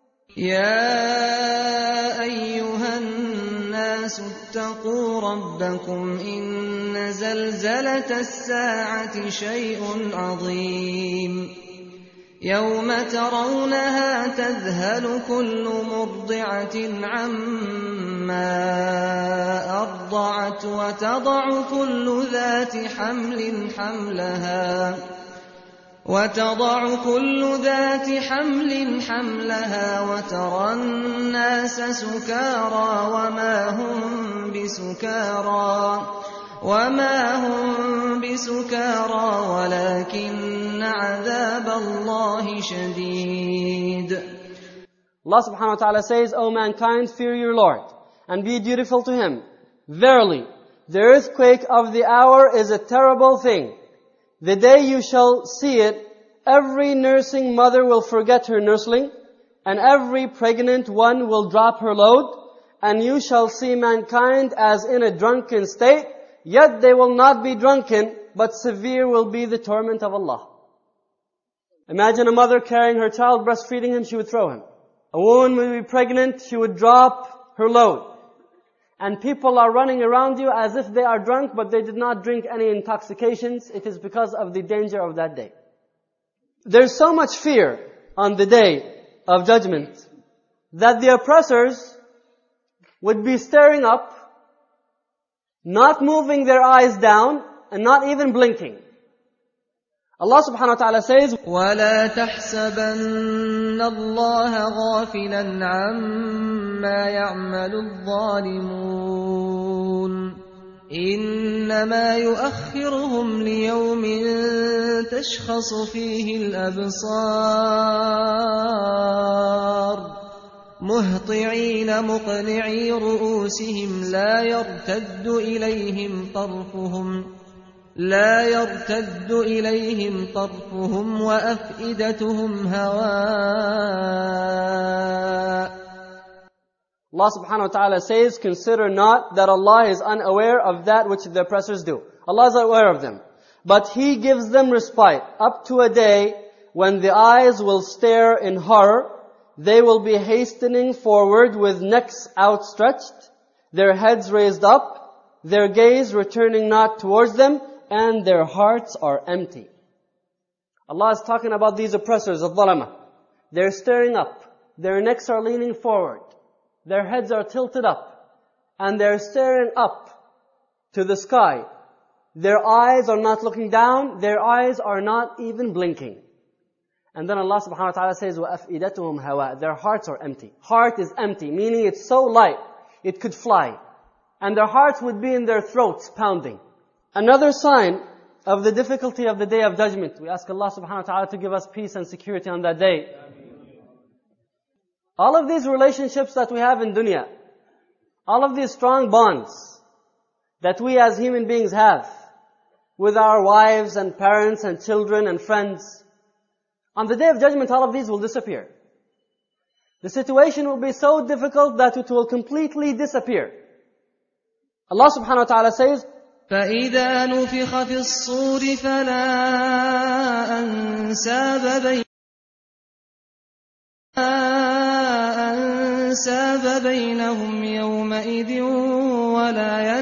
يا أيها الناس اتقوا ربكم إن زلزلة الساعة شيء عظيم يوم ترونها تذهل كل مرضعة عما أرضعت وتضع كل ذات حمل حملها وتضع كل ذات حمل حملها وترى الناس سكارى وما هم بسكارى وما هم بسكارى ولكن عذاب الله شديد. Allah subhanahu wa ta'ala says, O mankind, fear your Lord, and be dutiful to Him. Verily, the earthquake of the hour is a terrible thing. The day you shall see it, every nursing mother will forget her nursling, and every pregnant one will drop her load, and you shall see mankind as in a drunken state, yet they will not be drunken, but severe will be the torment of Allah. Imagine a mother carrying her child, breastfeeding him, she would throw him. A woman would be pregnant, she would drop her load. And people are running around you as if they are drunk, but they did not drink any intoxications. It is because of the danger of that day. There's so much fear on the day of judgment that the oppressors would be staring up, not moving their eyes down, and not even blinking. Allah subhanahu wa ta'ala says, وَلَا تَحْسَبَنَّ اللَّهَ غَافِلًا عَمَّا يَعْمَلُ الظَّالِمُونَ إِنَّمَا يُؤَخِّرُهُمْ لِيَوْمٍ تَشْخَصُ فِيهِ الْأَبْصَارُ مُهْطِعِينَ مُقْنِعِي رُؤُوسِهِمْ لَا يَرْتَدُّ إِلَيْهِمْ طَرْفُهُمْ لا يرتد إليهم طرفهم وأفئدتهم هواء. Allah subhanahu wa ta'ala says, consider not that Allah is unaware of that which the oppressors do. Allah is aware of them. But He gives them respite up to a day when the eyes will stare in horror. They will be hastening forward with necks outstretched, their heads raised up, their gaze returning not towards them, and their hearts are empty. Allah is talking about these oppressors, al-zalama. They're staring up. Their necks are leaning forward. Their heads are tilted up. And they're staring up to the sky. Their eyes are not looking down. Their eyes are not even blinking. And then Allah subhanahu wa ta'ala says, وَأَفْئِدَتُهُمْ هَوَاء. Their hearts are empty. Heart is empty, meaning it's so light, it could fly. And their hearts would be in their throats, pounding. Another sign of the difficulty of the Day of Judgment. We ask Allah subhanahu wa ta'ala to give us peace and security on that day. All of these relationships that we have in dunya, all of these strong bonds that we as human beings have with our wives and parents and children and friends, on the Day of Judgment all of these will disappear. The situation will be so difficult that it will completely disappear. Allah subhanahu wa ta'ala says, فَإِذَا نُفِخَ فِي الصُّورِ فَلَا أَنْسَابَ بَيْنَهُمْ أنساب بينهم يومئذ ولا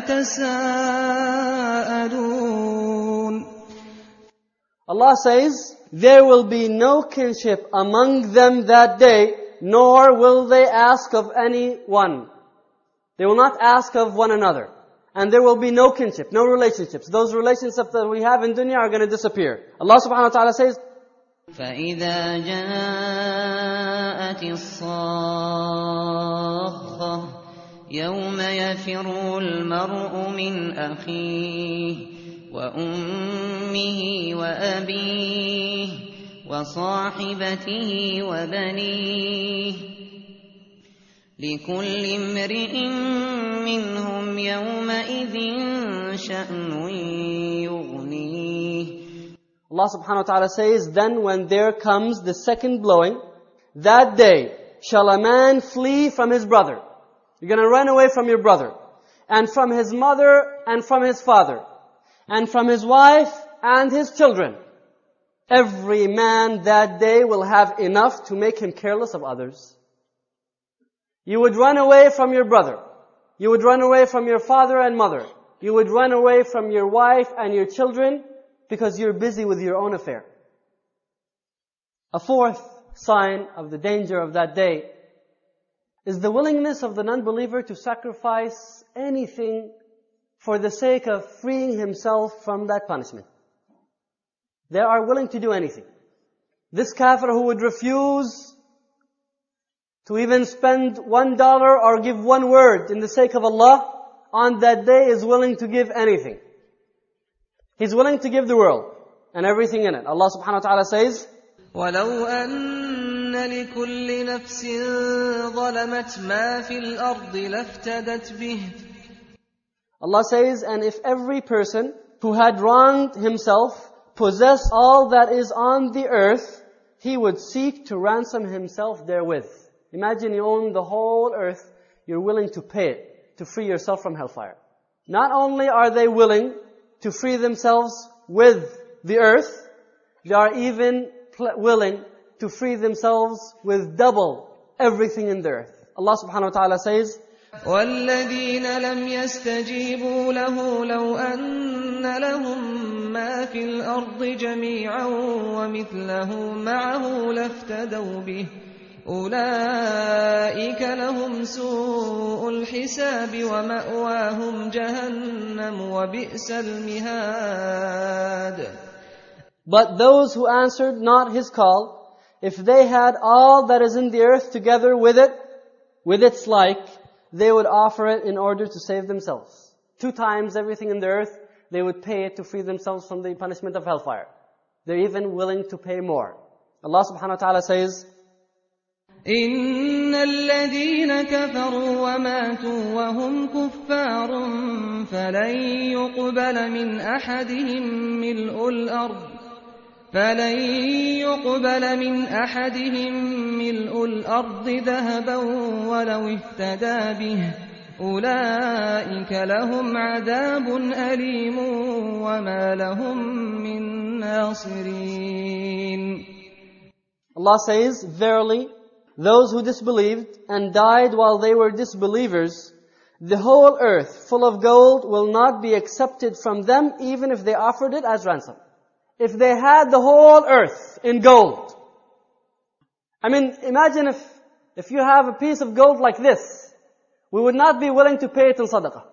يتساءلون. Allah says, there will be no kinship among them that day, nor will they ask of anyone. They will not ask of one another. And there will be no kinship, no relationships. Those relationships that we have in dunya are going to disappear. Allah subhanahu wa ta'ala says, فَإِذَا جَاءَتِ الصَّاخَّةُ يَوْمَ يَفِرُّ الْمَرْءُ مِنْ أَخِيهِ وَأُمِّهِ وَأَبِيهِ وَصَاحِبَتِهِ وَبَنِيهِ لِكُلِّ امْرِئٍ مِّنْهُمْ يَوْمَئِذٍ شَأْنٌ يُغْنِيهِ. Allah subhanahu wa ta'ala says, then when there comes the second blowing, that day shall a man flee from his brother. You're going to run away from your brother, and from his mother, and from his father, and from his wife, and his children. Every man that day will have enough to make him careless of others. You would run away from your brother. You would run away from your father and mother. You would run away from your wife and your children because you're busy with your own affair. A fourth sign of the danger of that day is the willingness of the non-believer to sacrifice anything for the sake of freeing himself from that punishment. They are willing to do anything. This kafir who would refuse to even spend one dollar or give one word in the sake of Allah, on that day is willing to give anything. He's willing to give the world and everything in it. Allah subhanahu wa ta'ala says, وَلَوْ أَنَّ لِكُلِّ نَفْسٍ ظَلَمَتْ مَا فِي الْأَرْضِ لَافْتَدَتْ بِهِ. Allah says, and if every person who had wronged himself possessed all that is on the earth, he would seek to ransom himself therewith. Imagine you own the whole earth, you're willing to pay it to free yourself from hellfire. Not only are they willing to free themselves with the earth, they are even pl- willing to free themselves with double everything in the earth. Allah subhanahu wa ta'ala says, وَالَّذِينَ لَمْ يَسْتَجِيبُوا لَهُ لَوْ أَنَّ لَهُم مَّا فِي الْأَرْضِ جَمِيعًا وَمِثْلَهُ مَعَهُ لَافْتَدَوْا بِهِ أُولَئِكَ لَهُمْ سُوءُ الْحِسَابِ وَمَأْوَاهُمْ جَهَنَّمُ وَبِئْسَ الْمِهَادُ. But those who answered not His call, if they had all that is in the earth together with it, with its like, they would offer it in order to save themselves. Two times everything in the earth, they would pay it to free themselves from the punishment of hellfire. They're even willing to pay more. Allah subhanahu wa ta'ala says, إِنَّ الَّذِينَ كَفَرُوا وَمَاتُوا وَهُمْ كُفَّارٌ فَلَن يُقْبَلَ مِنْ أَحَدِهِمْ مِلْءُ الْأَرْضِ فَلَن يُقْبَلَ مِنْ أَحَدِهِمْ مِلْءُ الْأَرْضِ ذَهَبًا وَلَوِ افْتَدَىٰ بِهِ أُولَئِكَ لَهُمْ عَذَابٌ أَلِيمٌ وَمَا لَهُم مِّن نَاصِرِينَ. Allah says, verily, those who disbelieved and died while they were disbelievers, the whole earth full of gold will not be accepted from them even if they offered it as ransom. If they had the whole earth in gold. I mean, imagine if, if you have a piece of gold like this, we would not be willing to pay it in sadaqah.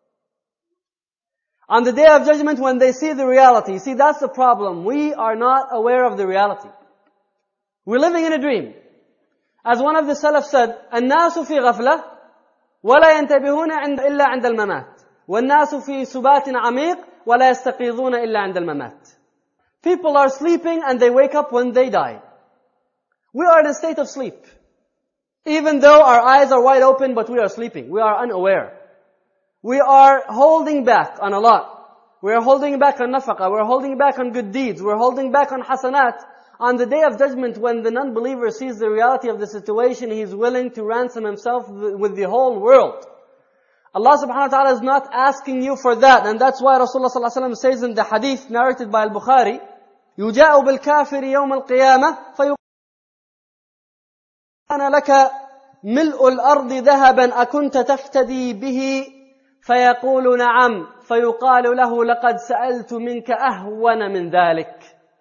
On the day of judgment when they see the reality, see that's the problem. We are not aware of the reality. We're living in a dream. As one of the Salaf said, الناس في غفلة ولا ينتبهون عند إلا عند الممات والناس في سبات عميق ولا يستيقظون إلا عند الممات. People are sleeping and they wake up when they die. We are in a state of sleep. Even though our eyes are wide open, but we are sleeping. We are unaware. We are holding back on a lot. We are holding back on nafaqah. We are holding back on good deeds. We are holding back on hasanat. On the day of judgment, when the non-believer sees the reality of the situation, he is willing to ransom himself with the whole world. Allah subhanahu wa ta'ala is not asking you for that. And that's why Rasulullah sallallahu alaihi wasallam says in the hadith narrated by Al-Bukhari, يُجَاءُ بِالْكَافِرِ يَوْمَ الْقِيَامَةِ فَيُقَالُ لَكَ ملء الأرض ذهبا أكنت تفتدي به فيقول نعم فيقال له لقد سألت منك أهون من ذلك.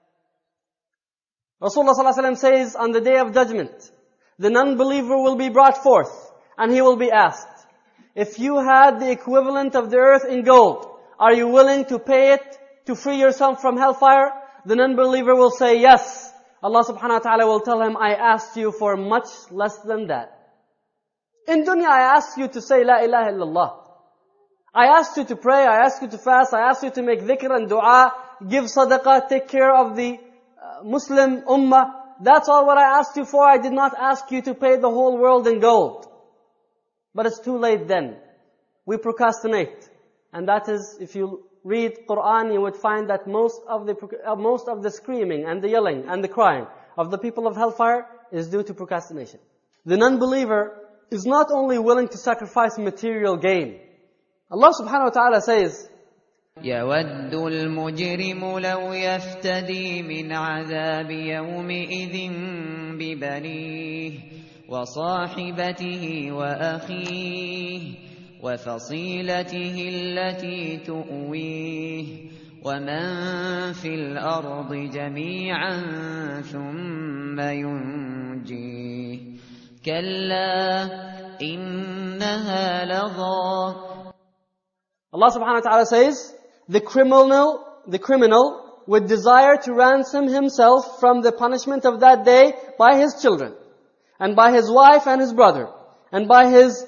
Rasulullah sallallahu alaihi wasallam says, on the day of judgment, the non-believer will be brought forth and he will be asked, if you had the equivalent of the earth in gold, are you willing to pay it to free yourself from hellfire? The non-believer will say yes. Allah subhanahu wa ta'ala will tell him, I asked you for much less than that. In dunya, I asked you to say La ilaha illallah. I asked you to pray, I asked you to fast, I asked you to make dhikr and dua, give sadaqah, take care of the uh, Muslim ummah. That's all what I asked you for. I did not ask you to pay the whole world in gold. But it's too late then. We procrastinate. And that is, if you read Quran, you would find that most of the uh, most of the screaming and the yelling and the crying of the people of hellfire is due to procrastination. The non-believer is not only willing to sacrifice material gain. Allah subhanahu wa ta'ala says, يود المجرم لو يفتدي من عذاب يومئذ ببنيه وصاحبته وأخيه وفصيلته التي تؤويه ومن في الأرض جميعا ثم ينجيه كلا إنها لظى. Allah subhanahu wa ta'ala says, the criminal, the criminal would desire to ransom himself from the punishment of that day by his children, and by his wife and his brother, and by his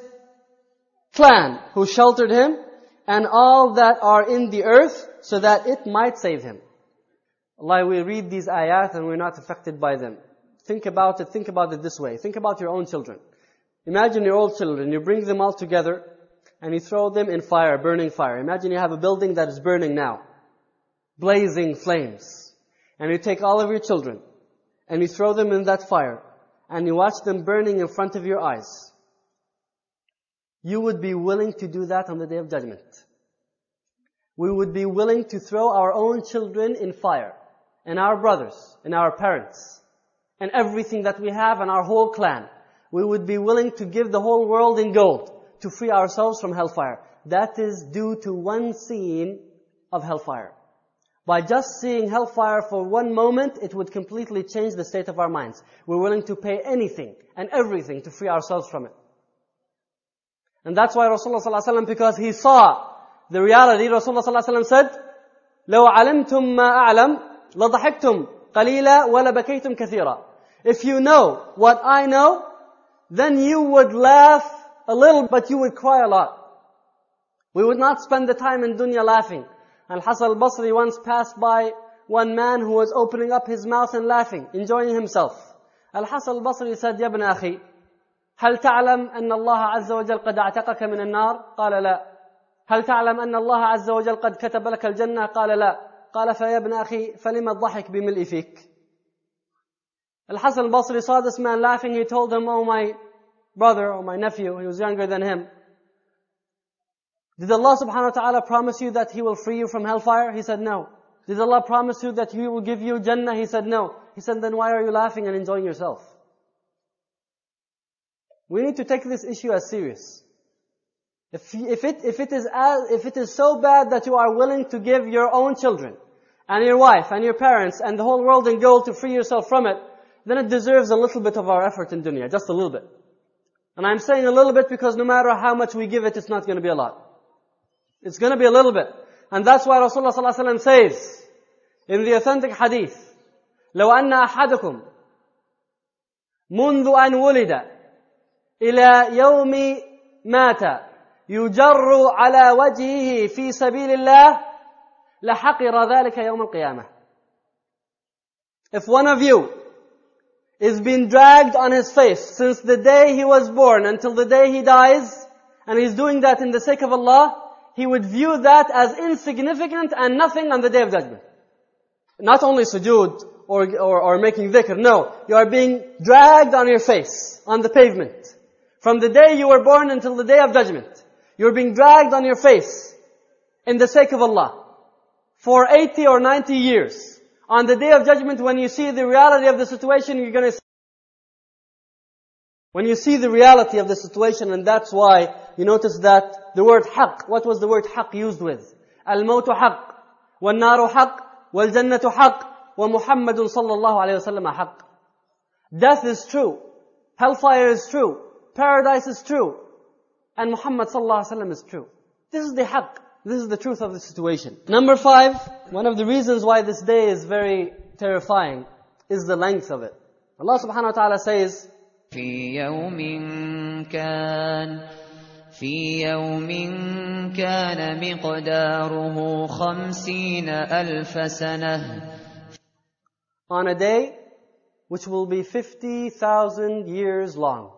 clan who sheltered him, and all that are in the earth, so that it might save him. Allah, we read these ayat and we're not affected by them. Think about it, think about it this way. Think about your own children. Imagine your own children, you bring them all together, and you throw them in fire, burning fire. Imagine you have a building that is burning now, blazing flames. And you take all of your children, and you throw them in that fire, and you watch them burning in front of your eyes. You would be willing to do that on the day of judgment. We would be willing to throw our own children in fire, and our brothers, and our parents, and everything that we have, and our whole clan. We would be willing to give the whole world in gold to free ourselves from hellfire. That is due to one scene of hellfire. By just seeing hellfire for one moment, it would completely change the state of our minds. We're willing to pay anything and everything to free ourselves from it. And that's why Rasulullah sallallahu alaihi wasallam, because he saw the reality, Rasulullah sallallahu alaihi wasallam said, لو علمتم ما أعلم لضحكتم قليلا ولبكيتم كثيرا. If you know what I know, then you would laugh a little, but you would cry a lot. We would not spend the time in dunya laughing. Al-Hasan al-Basri once passed by one man who was opening up his mouth and laughing, enjoying himself. Al-Hasan al-Basri said, يا ابن أخي, هل تعلم أن الله عز وجل قد اعتقك من النار؟ قال لا. هل تعلم أن الله عز وجل قد كتب لك الجنة؟ قال لا. قال فيا ابن أخي فلما الضحك بملء فيك. Al-Hasan al-Basri saw this man laughing. He told him, oh my brother or my nephew, he was younger than him, did Allah subhanahu wa ta'ala promise you that He will free you from hellfire? He said no. Did Allah promise you that He will give you Jannah? He said no. He said, then why are you laughing and enjoying yourself? We need to take this issue as serious. If, if, it, if, it is as, if it is so bad that you are willing to give your own children and your wife and your parents and the whole world in gold to free yourself from it, then it deserves a little bit of our effort in dunya, just a little bit. And I'm saying a little bit because no matter how much we give it, it's not going to be a lot. It's going to be a little bit. And that's why Rasulullah sallallahu alaihi wasallam says in the authentic hadith, لو أن أحدكم منذ أن ولد إلى يوم مات يجر على وجهه في سبيل الله لحقر ذلك يوم القيامة. If one of you is being dragged on his face since the day he was born until the day he dies, and he's doing that in the sake of Allah, he would view that as insignificant and nothing on the day of judgment. Not only sujood or, or, or making dhikr, no. You are being dragged on your face, on the pavement. From the day you were born until the day of judgment. You're being dragged on your face in the sake of Allah for eighty or ninety years. On the day of judgment, when you see the reality of the situation, you're going to When you see the reality of the situation, and that's why you notice that the word haqq, what was the word haqq used with? Al-mawtu haqq, wal-naru haqq, wal-jannatu haqq, wa Muhammadun sallallahu alayhi wa sallam haqq. Death is true. Hellfire is true. Paradise is true. And Muhammad sallallahu alayhi wa sallam is true. This is the haqq. This is the truth of the situation. Number five, one of the reasons why this day is very terrifying is the length of it. Allah subhanahu wa ta'ala says, في يوم كان في يوم كان مقداره خمسين ألف سنة. On a day which will be fifty thousand years long.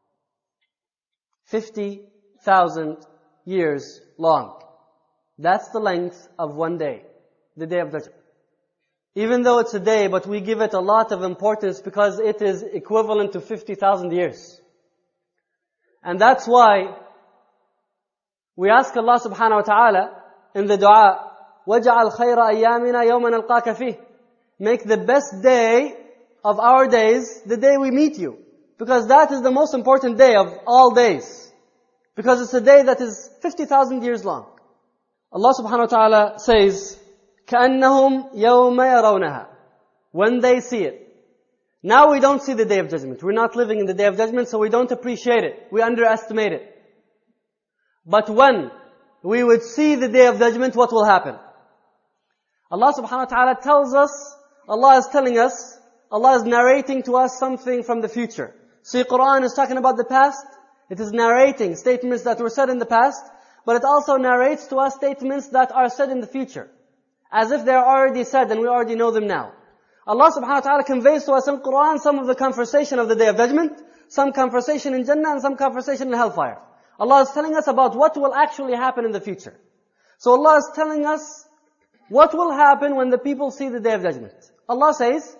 fifty thousand years long. That's the length of one day, the Day of Judgment. Even though it's a day, but we give it a lot of importance because it is equivalent to fifty thousand years. And that's why we ask Allah subhanahu wa ta'ala in the dua, وَجَعَلْ خَيْرَ أَيَّامِنَا يَوْمَ نَلْقَاكَ فِيهِ. Make the best day of our days the day we meet you. Because that is the most important day of all days. Because it's a day that is fifty thousand years long. Allah subhanahu wa ta'ala says, كَأَنَّهُمْ يَوْمَ يَرَوْنَهَا. When they see it. Now we don't see the Day of Judgment. We're not living in the Day of Judgment, so we don't appreciate it. We underestimate it. But when we would see the Day of Judgment, what will happen? Allah subhanahu wa ta'ala tells us, Allah is telling us, Allah is narrating to us something from the future. See, Quran is talking about the past. It is narrating statements that were said in the past, but it also narrates to us statements that are said in the future. As if they're already said and we already know them now. Allah subhanahu wa ta'ala conveys to us in Quran some of the conversation of the Day of Judgment, some conversation in Jannah and some conversation in Hellfire. Allah is telling us about what will actually happen in the future. So Allah is telling us what will happen when the people see the Day of Judgment. Allah says,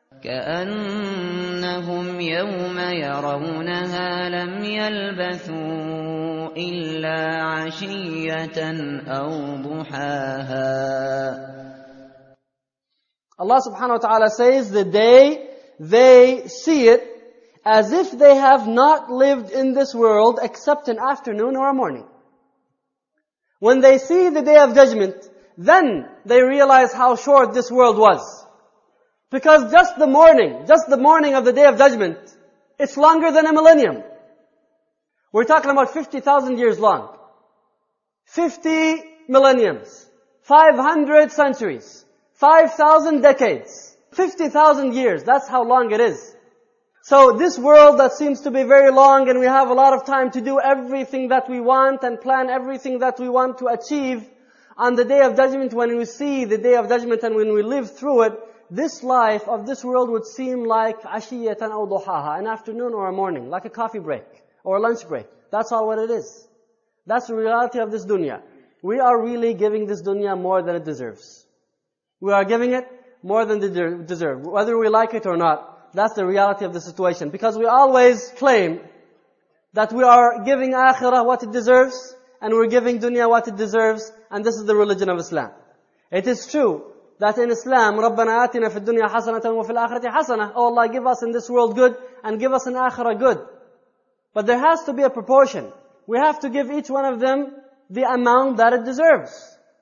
كأنهم يوم يرونها لم يلبثوا إلا عشية أو ضحاها. Allah subhanahu wa ta'ala says, the day they see it as if they have not lived in this world except an afternoon or a morning. When they see the Day of Judgment, then they realize how short this world was. Because just the morning, just the morning of the Day of Judgment, it's longer than a millennium. We're talking about fifty thousand years long. fifty millenniums. five hundred centuries. five thousand decades. fifty thousand years. That's how long it is. So this world that seems to be very long and we have a lot of time to do everything that we want and plan everything that we want to achieve, on the Day of Judgment, when we see the Day of Judgment and when we live through it, this life of this world would seem like ashiyatan aw duhaha, an afternoon or a morning, like a coffee break or a lunch break. That's all what it is. That's the reality of this dunya. We are really giving this dunya more than it deserves. We are giving it more than it deserves. Whether we like it or not, that's the reality of the situation. Because we always claim that we are giving akhirah what it deserves, and we're giving dunya what it deserves, and this is the religion of Islam. It is true that in Islam, رَبَّنَا آتِنَا فِي الدُّنْيَا حَسَنَةً وَفِي الْآخِرَةِ حَسَنَةً. Oh Allah, give us in this world good and give us in akhirah good. But there has to be a proportion. We have to give each one of them the amount that it deserves.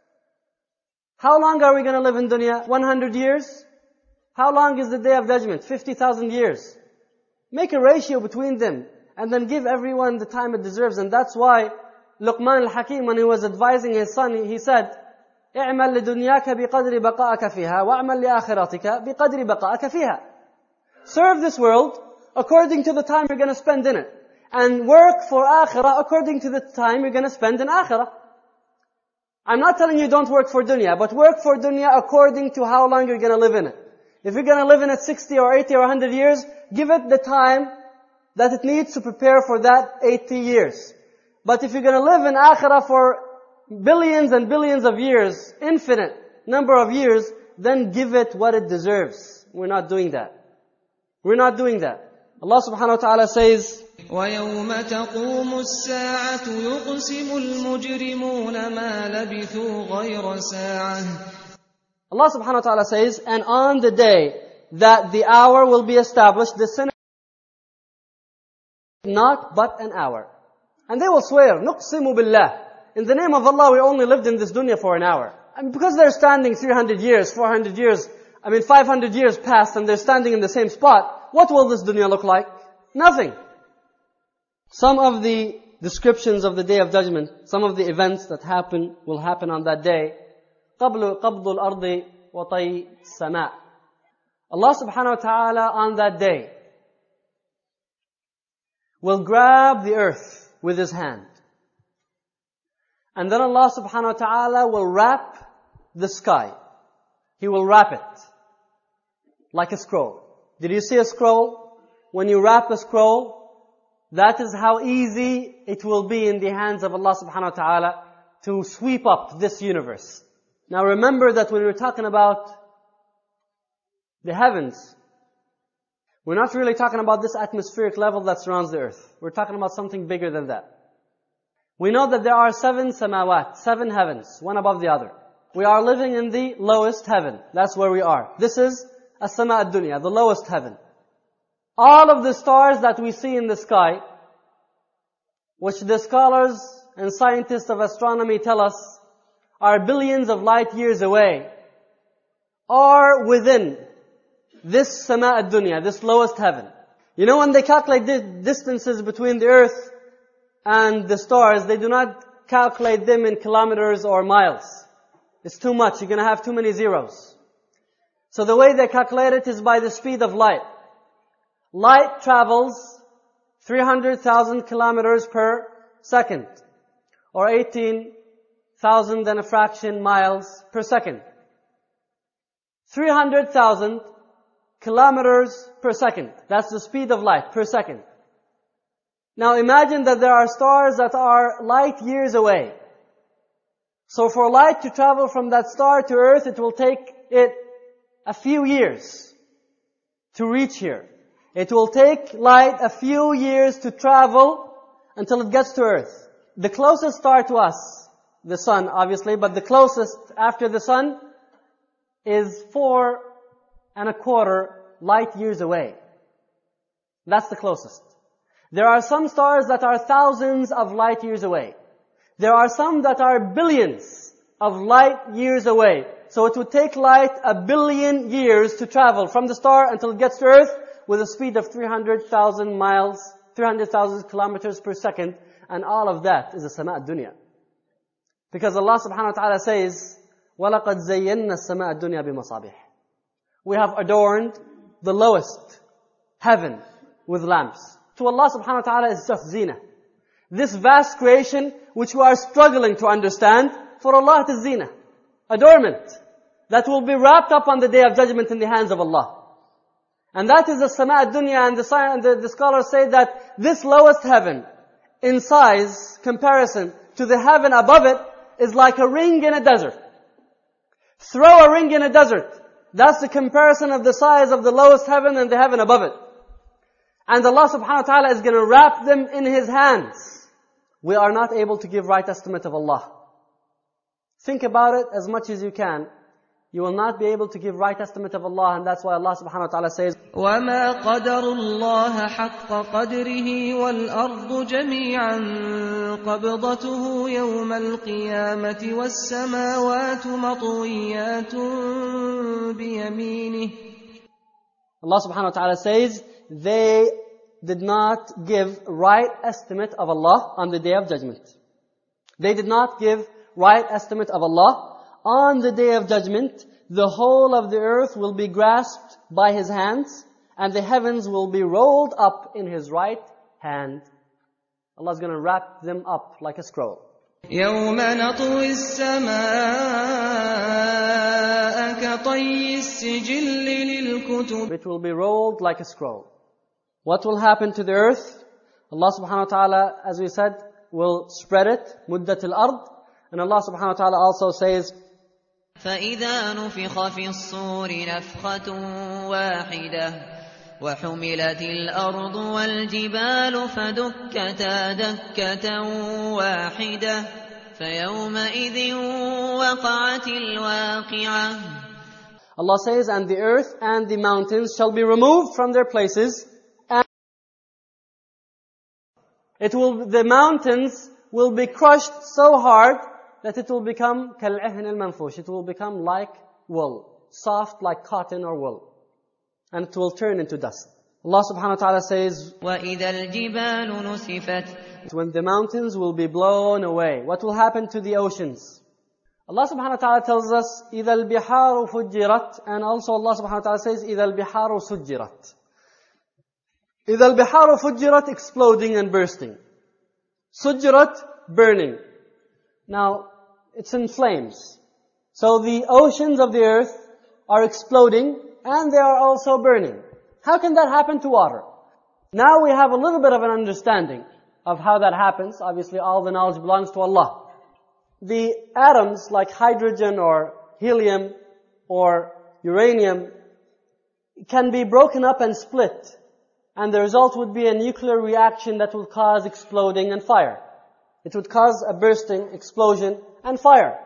How long are we going to live in dunya? one hundred years? How long is the Day of Judgment? fifty thousand years. Make a ratio between them and then give everyone the time it deserves. And that's why Luqman al-Hakim, when he was advising his son, he said, اعمل لدنياك بقدر بقائك فيها واعمل لآخرتك بقدر بقائك فيها. Serve this world according to the time you're going to spend in it. And work for akhirah according to the time you're going to spend in akhirah. I'm not telling you don't work for dunya, but work for dunya according to how long you're going to live in it. If you're going to live in it sixty or eighty or one hundred years, give it the time that it needs to prepare for that eighty years. But if you're going to live in akhirah for billions and billions of years, infinite number of years, then give it what it deserves. We're not doing that. We're not doing that. Allah subhanahu wa ta'ala says, وَيَوْمَ تَقُومُ السَّاعَةُ يُقْسِمُ الْمُجْرِمُونَ مَا لَبِثُوا غَيْرَ سَاعَةٍ. Allah subhanahu wa ta'ala says, and on the day that the hour will be established, the sinner not but an hour. And they will swear, نُقْسِمُ بِاللَّهِ. In the name of Allah, we only lived in this dunya for an hour. And because they're standing three hundred years, four hundred years, I mean five hundred years passed and they're standing in the same spot, what will this dunya look like? Nothing. Some of the descriptions of the Day of Judgment, some of the events that happen, will happen on that day. قَبْلُ قَبْضُ الْأَرْضِ وَطَيْ السَّمَاءِ. Allah subhanahu wa ta'ala on that day will grab the earth with His hand. And then Allah subhanahu wa ta'ala will wrap the sky. He will wrap it like a scroll. Did you see a scroll? When you wrap a scroll, that is how easy it will be in the hands of Allah subhanahu wa ta'ala to sweep up this universe. Now remember that when we're talking about the heavens, we're not really talking about this atmospheric level that surrounds the earth. We're talking about something bigger than that. We know that there are seven samawat, seven heavens, one above the other. We are living in the lowest heaven. That's where we are. This is as-sama ad-dunya, the lowest heaven. All of the stars that we see in the sky, which the scholars and scientists of astronomy tell us are billions of light years away, are within this sama ad-dunya, this lowest heaven. You know, when they calculate the distances between the earth and the stars, they do not calculate them in kilometers or miles. It's too much. You're going to have too many zeros. So the way they calculate it is by the speed of light. Light travels three hundred thousand kilometers per second, or eighteen thousand and a fraction miles per second. three hundred thousand kilometers per second. That's the speed of light per second. Now imagine that there are stars that are light years away. So for light to travel from that star to earth, it will take it a few years to reach here. It will take light a few years to travel until it gets to earth. The closest star to us, the sun obviously, but the closest after the sun is four and a quarter light years away. That's the closest. There are some stars that are thousands of light years away. There are some that are billions of light years away. So it would take light a billion years to travel from the star until it gets to earth with a speed of three hundred thousand miles, three hundred thousand kilometers per second. And all of that is a sama' ad-dunya. Because Allah subhanahu wa ta'ala says, وَلَقَدْ زَيَّنَّا السَّمَاءَ الدُّنْيَا بِمَصَابِيحِ. We have adorned the lowest heaven with lamps. To Allah subhanahu wa ta'ala is just zina. This vast creation which we are struggling to understand, for Allah it is zina. Adornment. That will be wrapped up on the Day of Judgment in the hands of Allah. And that is the sama' ad-dunya, and the, the, the scholars say that this lowest heaven, in size, comparison to the heaven above it, is like a ring in a desert. Throw a ring in a desert. That's the comparison of the size of the lowest heaven and the heaven above it. And Allah subhanahu wa ta'ala is going to wrap them in His hands. We are not able to give right estimate of Allah. Think about it as much as you can. You will not be able to give right estimate of Allah, and that's why Allah subhanahu wa ta'ala says, وَمَا قَدَرُ اللَّهَ حَقَّ قَدْرِهِ وَالْأَرْضُ جَمِيعًا قَبْضَتُهُ يَوْمَ الْقِيَامَةِ وَالسَّمَاوَاتُ مَطْوِيَّاتٌ بِيَمِينِهِ. Allah subhanahu wa ta'ala says, they did not give right estimate of Allah on the Day of Judgment. They did not give right estimate of Allah. On the Day of Judgment, the whole of the earth will be grasped by His hands, and the heavens will be rolled up in His right hand. Allah is going to wrap them up like a scroll. يَوْمَ نَطْوِي السَّمَاءَ كَطَيِّ السِّجِلِّ لِلْكُتُبِ. It will be rolled like a scroll. What will happen to the earth? Allah subhanahu wa ta'ala, as we said, will spread it, مُدَّةِ الْأَرْضِ. And Allah subhanahu wa ta'ala also says, فَإِذَا نُفِخَ فِي الصُّورِ نَفْخَةٌ وَاحِدَةٌ وَحُمِلَتِ الْأَرْضُ وَالْجِبَالُ فَدُكَّتَا دَكَّةً وَاحِدَةً فَيَوْمَئِذٍ وَقَعَتِ الْوَاقِعَةُ. Allah says, and the earth and the mountains shall be removed from their places, It will, the mountains will be crushed so hard that it will become كالعهن المنفوش. It will become like wool, soft like cotton or wool, and it will turn into dust. Allah subhanahu wa ta'ala says, وَإِذَا الْجِبَالُ نُسِفَتْ when the mountains will be blown away, what will happen to the oceans? Allah subhanahu wa ta'ala tells us, إِذَا الْبِحَارُ فُجِّرَتْ, and also Allah subhanahu wa ta'ala says, إِذَا الْبِحَارُ سُجِّرَتْ. إِذَا الْبِحَارُ فُجِّرَتْ, exploding and bursting. سُجِّرَتْ, burning. Now, it's in flames. So the oceans of the earth are exploding and they are also burning. How can that happen to water? Now we have a little bit of an understanding of how that happens. Obviously, all the knowledge belongs to Allah. The atoms like hydrogen or helium or uranium can be broken up and split. And the result would be a nuclear reaction that would cause exploding and fire. It would cause a bursting, explosion, and fire.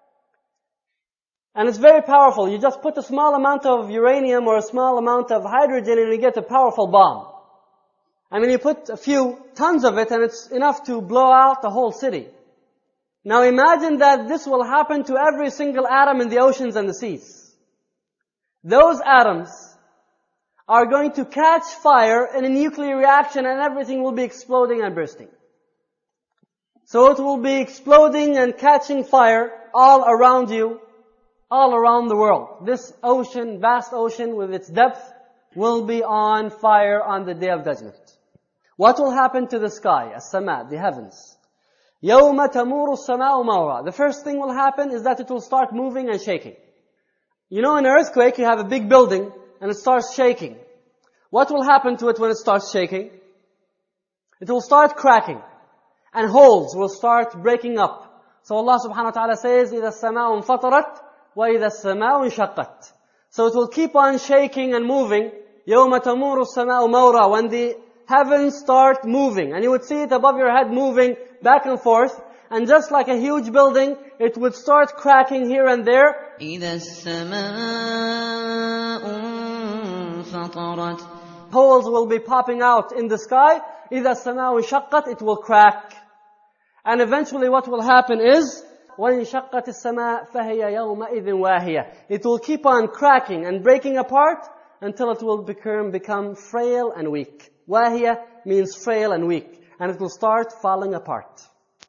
And it's very powerful. You just put a small amount of uranium or a small amount of hydrogen and you get a powerful bomb. I mean, you put a few tons of it and it's enough to blow out the whole city. Now imagine that this will happen to every single atom in the oceans and the seas. Those atoms are going to catch fire in a nuclear reaction and everything will be exploding and bursting. So it will be exploding and catching fire all around you, all around the world. This ocean, vast ocean with its depth, will be on fire on the Day of Judgment. What will happen to the sky, as-sama, the heavens? يَوْمَ تَمُورُ السَّمَاءُ مَوْرًا. The first thing will happen is that it will start moving and shaking. You know, in an earthquake, you have a big building and it starts shaking. What will happen to it when it starts shaking? It will start cracking. And holes will start breaking up. So Allah subhanahu wa ta'ala says, إِذَا السَّمَاءُ انْفَطَرَتْ وَإِذَا السَّمَاءُ انشَقَّتْ. So it will keep on shaking and moving. يَوْمَ تَمُورُ السَّمَاءُ مَوْرًا. When the heavens start moving. And you would see it above your head moving back and forth. And just like a huge building, it would start cracking here and there. إِذَا السَّمَاءُ انْفَطَرَتْ. Holes will be popping out in the sky. إِذَا السَّمَاءُ انشَقَّتْ. It will crack. And eventually what will happen is, وَانشَقَّتِ السَّمَاءُ فَهِيَ يَوْمَئِذٍ وَاهِيَةٌ. It will keep on cracking and breaking apart until it will become, become frail and weak. Wahiya means frail and weak. And it will start falling apart.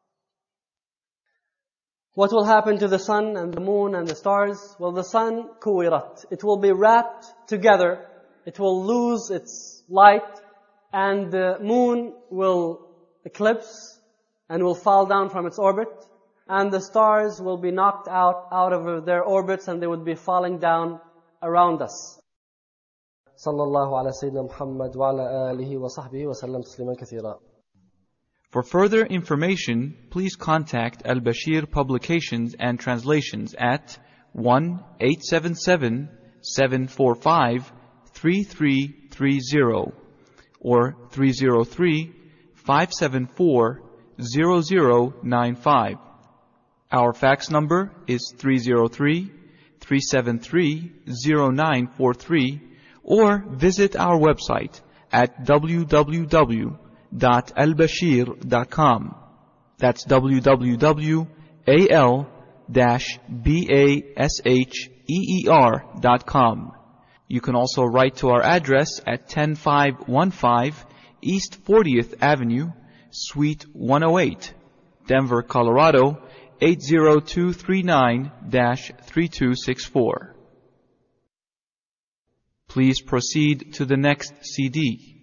What will happen to the sun and the moon and the stars? Well, the sun, kuwirat. It will be wrapped together. It will lose its light. And the moon will eclipse and will fall down from its orbit. And the stars will be knocked out, out of their orbits and they would be falling down around us. Sallallahu ala Sayyidina Muhammad wa ala alihi wa sahbihi wa sallam tasliman kathira. For further information, please contact Al-Bashir Publications and Translations at one eight seven seven, seven four five, three three three zero or three zero three, five seven four, zero zero nine five. Our fax number is three zero three, three seven three, zero nine four three or visit our website at w w w dot al bashir dot com. That's w w w dot al basher dot com. You can also write to our address at ten five fifteen East fortieth Avenue, Suite one oh eight, Denver, Colorado eight zero two three nine dash three two six four. Please proceed to the next C D.